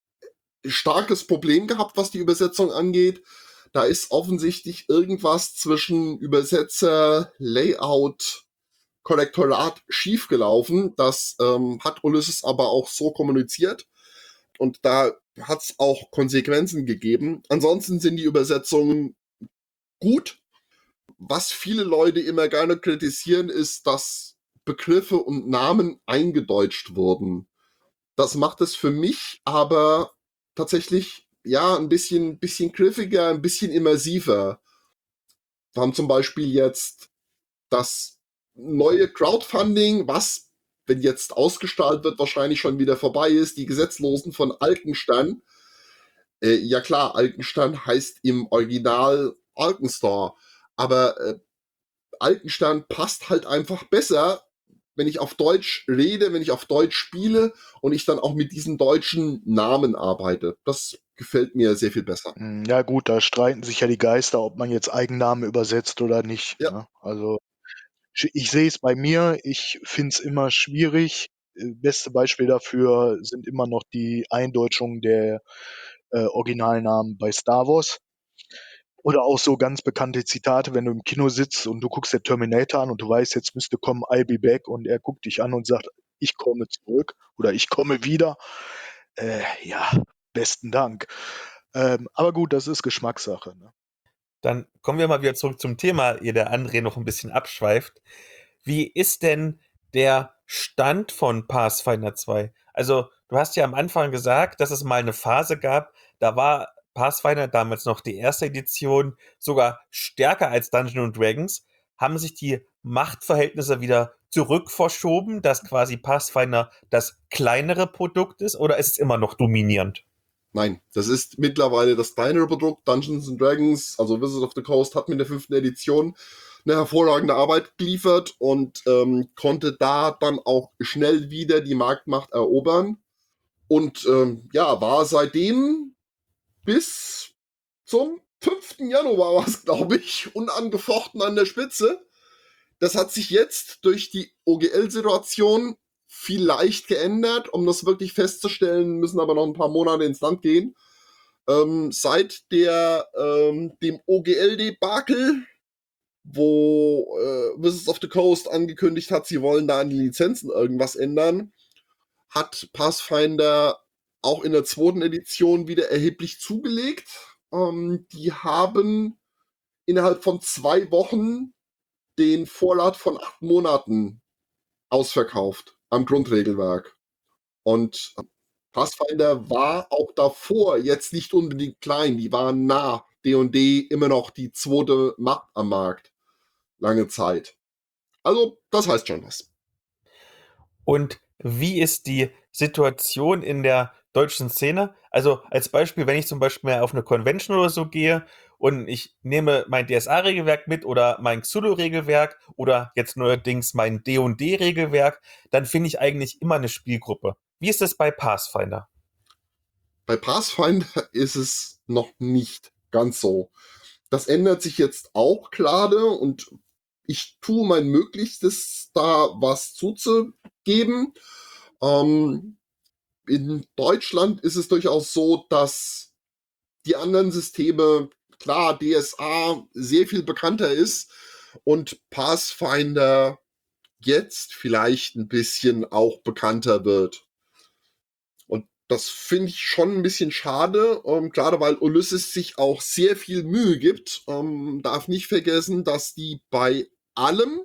starkes Problem gehabt, was die Übersetzung angeht. Da ist offensichtlich irgendwas zwischen Übersetzer, Layout, Korrektorat schiefgelaufen. Das hat Ulysses aber auch so kommuniziert. Und da hat es auch Konsequenzen gegeben. Ansonsten sind die Übersetzungen gut. Was viele Leute immer gerne kritisieren, ist, dass Begriffe und Namen eingedeutscht wurden. Das macht es für mich aber tatsächlich ja ein bisschen griffiger, ein bisschen immersiver. Wir haben zum Beispiel jetzt das neue Crowdfunding, was, wenn jetzt ausgestrahlt wird, wahrscheinlich schon wieder vorbei ist, die Gesetzlosen von Alkenstein. Ja klar, Alkenstein heißt im Original Alkenstar, aber Alkenstein passt halt einfach besser, wenn ich auf Deutsch rede, wenn ich auf Deutsch spiele und ich dann auch mit diesen deutschen Namen arbeite. Das gefällt mir sehr viel besser. Ja gut, da streiten sich ja die Geister, ob man jetzt Eigennamen übersetzt oder nicht, Ja, ne? Also, ich sehe es bei mir, ich finde es immer schwierig. Beste Beispiel dafür sind immer noch die Eindeutschungen der, Originalnamen bei Star Wars. Oder auch so ganz bekannte Zitate, wenn du im Kino sitzt und du guckst der Terminator an und du weißt, jetzt müsste kommen, „I'll be back" und er guckt dich an und sagt: „Ich komme zurück" oder „Ich komme wieder." Ja, besten Dank. Aber gut, das ist Geschmackssache, ne? Dann kommen wir mal wieder zurück zum Thema, ehe der André noch ein bisschen abschweift. Wie ist denn der Stand von Pathfinder 2? Also, du hast ja am Anfang gesagt, dass es mal eine Phase gab, da war Pathfinder damals noch die erste Edition sogar stärker als Dungeons Dragons. Haben sich die Machtverhältnisse wieder zurückverschoben, dass quasi Pathfinder das kleinere Produkt ist, oder ist es immer noch dominierend? nein, das ist mittlerweile das kleinere Produkt. Dungeons and Dragons, also Wizards of the Coast, hat mit der 5. Edition eine hervorragende Arbeit geliefert und konnte da dann auch schnell wieder die Marktmacht erobern. Und ja, war seitdem bis zum 5. Januar war es, glaube ich, unangefochten an der Spitze. Das hat sich jetzt durch die OGL-Situation vielleicht geändert. Um das wirklich festzustellen, müssen aber noch ein paar Monate ins Land gehen. Seit dem OGL-Debakel, wo Wizards of the Coast angekündigt hat, sie wollen da an die Lizenzen irgendwas ändern, hat Pathfinder auch in der 2. Edition wieder erheblich zugelegt. Die haben innerhalb von 2 Wochen den Vorrat von 8 Monaten ausverkauft am Grundregelwerk. Und Pathfinder war auch davor jetzt nicht unbedingt klein. Die waren nah D&D immer noch die 2. Macht am Markt. Lange Zeit. Also, das heißt schon was. Und wie ist die Situation in der deutschen Szene? Also als Beispiel, wenn ich zum Beispiel auf eine Convention oder so gehe und ich nehme mein DSA-Regelwerk mit oder mein Cthulhu-Regelwerk oder jetzt neuerdings mein D&D-Regelwerk, dann finde ich eigentlich immer eine Spielgruppe. Wie ist das bei Pathfinder? Bei Pathfinder ist es noch nicht ganz so. Das ändert sich jetzt auch gerade und ich tue mein Möglichstes, da was zuzugeben. In Deutschland ist es durchaus so, dass die anderen Systeme, klar, DSA sehr viel bekannter ist und Pathfinder jetzt vielleicht ein bisschen auch bekannter wird. Und das finde ich schon ein bisschen schade, gerade weil Ulysses sich auch sehr viel Mühe gibt. Darf nicht vergessen, dass die bei allem,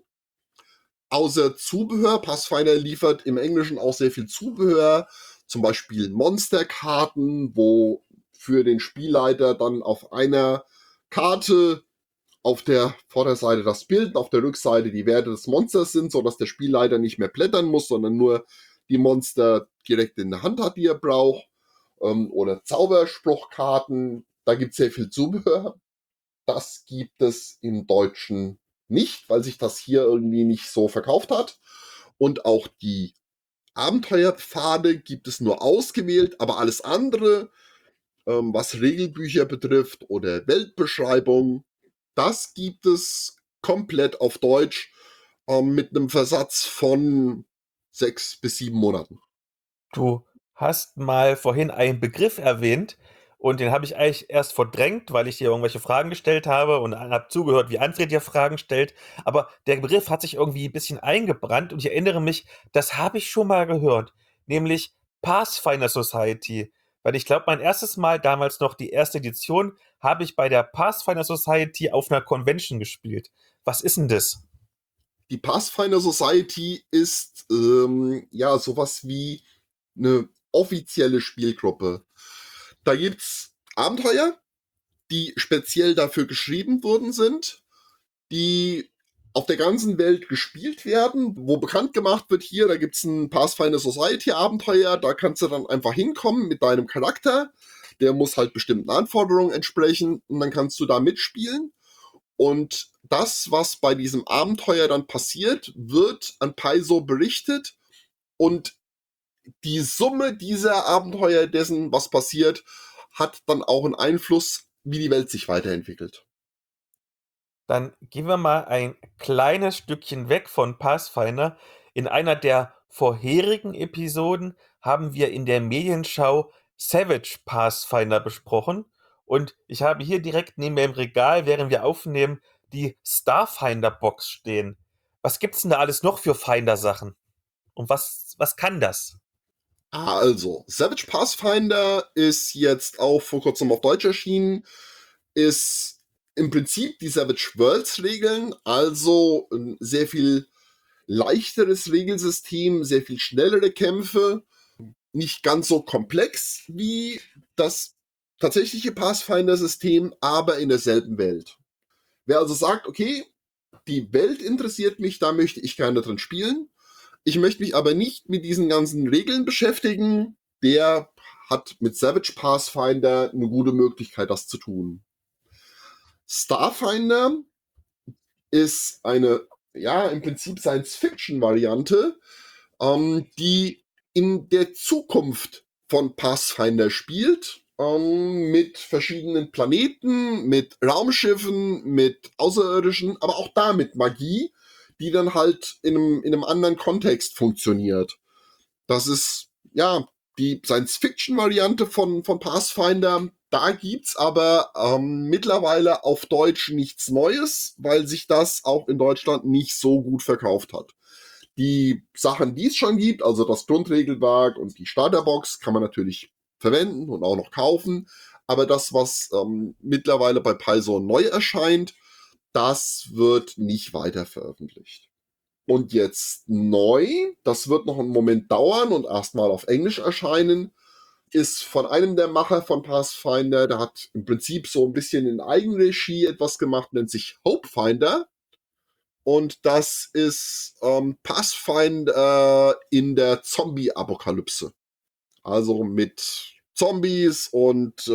außer Zubehör, Pathfinder liefert im Englischen auch sehr viel Zubehör, zum Beispiel Monsterkarten, wo für den Spielleiter dann auf einer Karte auf der Vorderseite das Bild, auf der Rückseite die Werte des Monsters sind, sodass der Spielleiter nicht mehr blättern muss, sondern nur die Monster direkt in der Hand hat, die er braucht. Oder Zauberspruchkarten, da gibt es sehr viel Zubehör. Das gibt es im Deutschen nicht, weil sich das hier irgendwie nicht so verkauft hat. Und auch die Abenteuerpfade gibt es nur ausgewählt, aber alles andere, was Regelbücher betrifft oder Weltbeschreibung, das gibt es komplett auf Deutsch mit einem Versatz von 6 bis 7 Monaten. Du hast mal vorhin einen Begriff erwähnt und den habe ich eigentlich erst verdrängt, weil ich dir irgendwelche Fragen gestellt habe und habe zugehört, wie André dir Fragen stellt. Aber der Begriff hat sich irgendwie ein bisschen eingebrannt und ich erinnere mich, das habe ich schon mal gehört, nämlich Pathfinder Society. Weil ich glaube, mein erstes Mal, damals noch die erste Edition, habe ich bei der Pathfinder Society auf einer Convention gespielt. Was ist denn das? Die Pathfinder Society ist ja sowas wie eine offizielle Spielgruppe. Da gibt's Abenteuer, die speziell dafür geschrieben worden sind, die auf der ganzen Welt gespielt werden, wo bekannt gemacht wird, hier, da gibt's ein Pathfinder Society Abenteuer, da kannst du dann einfach hinkommen mit deinem Charakter, der muss halt bestimmten Anforderungen entsprechen und dann kannst du da mitspielen. Und das, was bei diesem Abenteuer dann passiert, wird an Paizo berichtet und die Summe dieser Abenteuer dessen, was passiert, hat dann auch einen Einfluss, wie die Welt sich weiterentwickelt. Dann gehen wir mal ein kleines Stückchen weg von Pathfinder. In einer der vorherigen Episoden haben wir in der Medienschau Savage Pathfinder besprochen. Und ich habe hier direkt neben mir im Regal, während wir aufnehmen, die Starfinder-Box stehen. Was gibt's denn da alles noch für Finder-Sachen? Und was kann das? Also, Savage Pathfinder ist jetzt auch vor kurzem auf Deutsch erschienen, ist im Prinzip die Savage Worlds Regeln, also ein sehr viel leichteres Regelsystem, sehr viel schnellere Kämpfe, nicht ganz so komplex wie das tatsächliche Pathfinder-System, aber in derselben Welt. Wer also sagt, okay, die Welt interessiert mich, da möchte ich gerne drin spielen, ich möchte mich aber nicht mit diesen ganzen Regeln beschäftigen, der hat mit Savage Pathfinder eine gute Möglichkeit, das zu tun. Starfinder ist eine, ja, im Prinzip Science-Fiction-Variante, die in der Zukunft von Pathfinder spielt. mit verschiedenen Planeten, mit Raumschiffen, mit Außerirdischen, aber auch da mit Magie, die dann halt in einem anderen Kontext funktioniert. Das ist, ja, die Science-Fiction-Variante von Pathfinder. Da gibt's aber mittlerweile auf Deutsch nichts Neues, weil sich das auch in Deutschland nicht so gut verkauft hat. Die Sachen, die es schon gibt, also das Grundregelwerk und die Starterbox, kann man natürlich verwenden und auch noch kaufen. Aber das, was mittlerweile bei Paizo neu erscheint, das wird nicht weiter veröffentlicht. Und jetzt neu, das wird noch einen Moment dauern und erstmal auf Englisch erscheinen, ist von einem der Macher von Pathfinder, der hat im Prinzip so ein bisschen in Eigenregie etwas gemacht, nennt sich Hopefinder. Und das ist Pathfinder in der Zombie-Apokalypse. Also mit Zombies und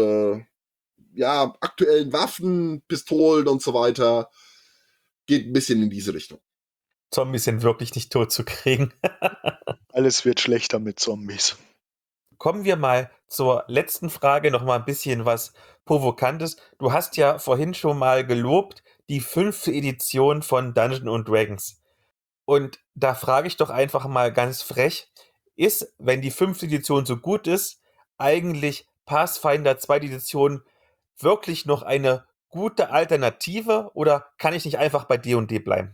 aktuellen Waffen, Pistolen und so weiter. Geht ein bisschen in diese Richtung. Zombies sind wirklich nicht tot zu kriegen. Alles wird schlechter mit Zombies. Kommen wir mal zur letzten Frage, noch mal ein bisschen was Provokantes. Du hast ja vorhin schon mal gelobt, die 5. Edition von Dungeons & Dragons. Und da frage ich doch einfach mal ganz frech, ist, wenn die 5. Edition so gut ist, eigentlich Pathfinder 2. Edition wirklich noch eine gute Alternative oder kann ich nicht einfach bei D&D bleiben?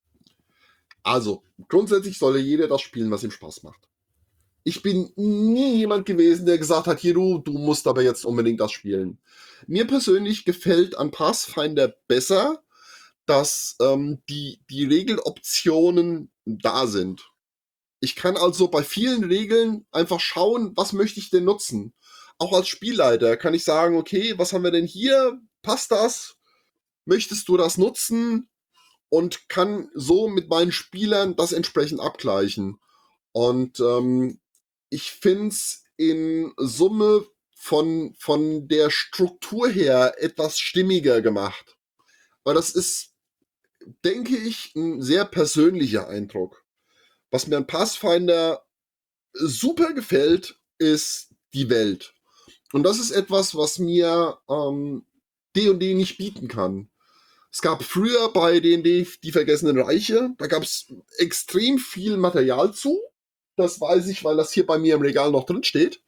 Also, grundsätzlich soll jeder das spielen, was ihm Spaß macht. Ich bin nie jemand gewesen, der gesagt hat, hier du musst aber jetzt unbedingt das spielen. Mir persönlich gefällt an Pathfinder besser, dass die Regeloptionen da sind. Ich kann also bei vielen Regeln einfach schauen, was möchte ich denn nutzen. Auch als Spielleiter kann ich sagen, okay, was haben wir denn hier? Passt das? Möchtest du das nutzen? Und kann so mit meinen Spielern das entsprechend abgleichen. Und ich finde es in Summe von der Struktur her etwas stimmiger gemacht. Weil das ist, denke ich, ein sehr persönlicher Eindruck. Was mir an Pathfinder super gefällt, ist die Welt. Und das ist etwas, was mir D&D nicht bieten kann. Es gab früher bei D&D die Vergessenen Reiche, da gab es extrem viel Material zu. Das weiß ich, weil das hier bei mir im Regal noch drin steht.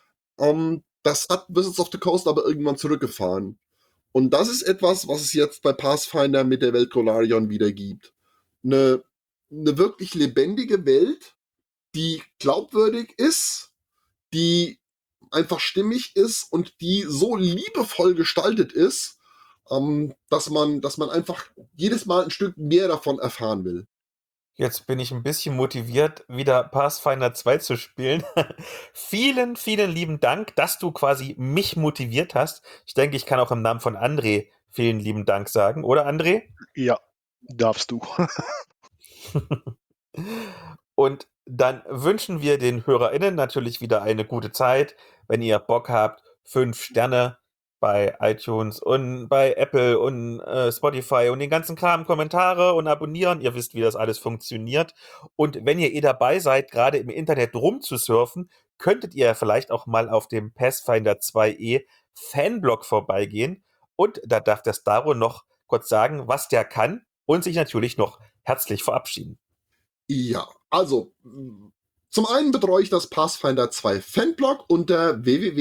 Das hat Wizards of the Coast aber irgendwann zurückgefahren. Und das ist etwas, was es jetzt bei Pathfinder mit der Welt Golarion wieder gibt. Eine wirklich lebendige Welt, die glaubwürdig ist, die einfach stimmig ist und die so liebevoll gestaltet ist, dass man einfach jedes Mal ein Stück mehr davon erfahren will. Jetzt bin ich ein bisschen motiviert, wieder Pathfinder 2 zu spielen. Vielen, vielen lieben Dank, dass du quasi mich motiviert hast. Ich denke, ich kann auch im Namen von André vielen lieben Dank sagen, oder André? Ja, darfst du. Und dann wünschen wir den HörerInnen natürlich wieder eine gute Zeit. Wenn ihr Bock habt, 5 Sterne bei iTunes und bei Apple und Spotify und den ganzen Kram, Kommentare und abonnieren. Ihr wisst, wie das alles funktioniert. Und wenn ihr dabei seid, gerade im Internet rumzusurfen, könntet ihr vielleicht auch mal auf dem Pathfinder 2e Fanblog vorbeigehen. Und da darf der Staro noch kurz sagen, was der kann und sich natürlich noch herzlich verabschieden. Ja, also zum einen betreue ich das Pathfinder 2 Fanblog unter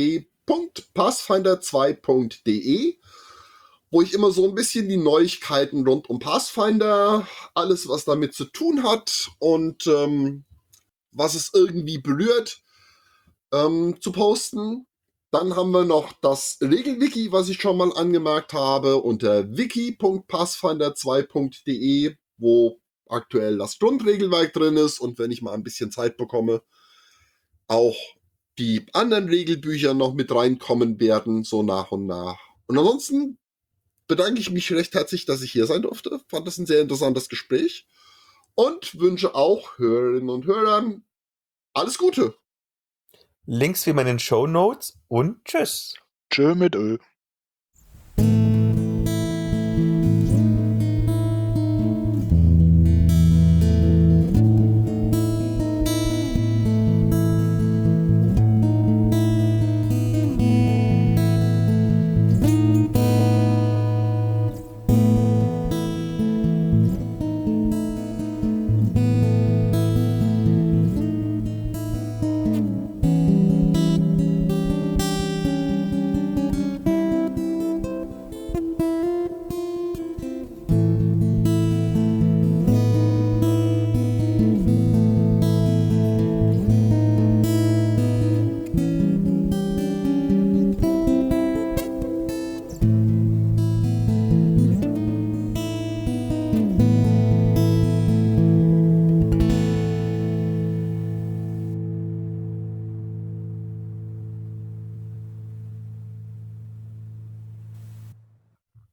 www.pathfinder2.de, wo ich immer so ein bisschen die Neuigkeiten rund um Pathfinder, alles was damit zu tun hat und was es irgendwie berührt, zu posten. Dann haben wir noch das Regelwiki, was ich schon mal angemerkt habe, unter wiki.pathfinder2.de, wo aktuell das Grundregelwerk drin ist und wenn ich mal ein bisschen Zeit bekomme, auch die anderen Regelbücher noch mit reinkommen werden, so nach und nach. Und ansonsten bedanke ich mich recht herzlich, dass ich hier sein durfte. Fand das ein sehr interessantes Gespräch und wünsche auch Hörerinnen und Hörern alles Gute. Links wie immer in den Shownotes und tschüss. Tschö mit Ö.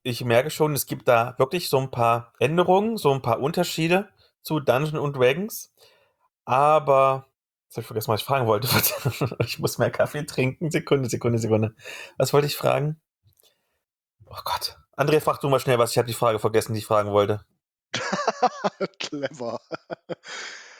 ich merke schon, es gibt da wirklich so ein paar Änderungen, so ein paar Unterschiede zu Dungeons & Dragons. Aber jetzt habe ich vergessen, was ich fragen wollte. Ich muss mehr Kaffee trinken. Sekunde. Was wollte ich fragen? Oh Gott. André, frag du mal schnell was. Ich habe die Frage vergessen, die ich fragen wollte. Clever.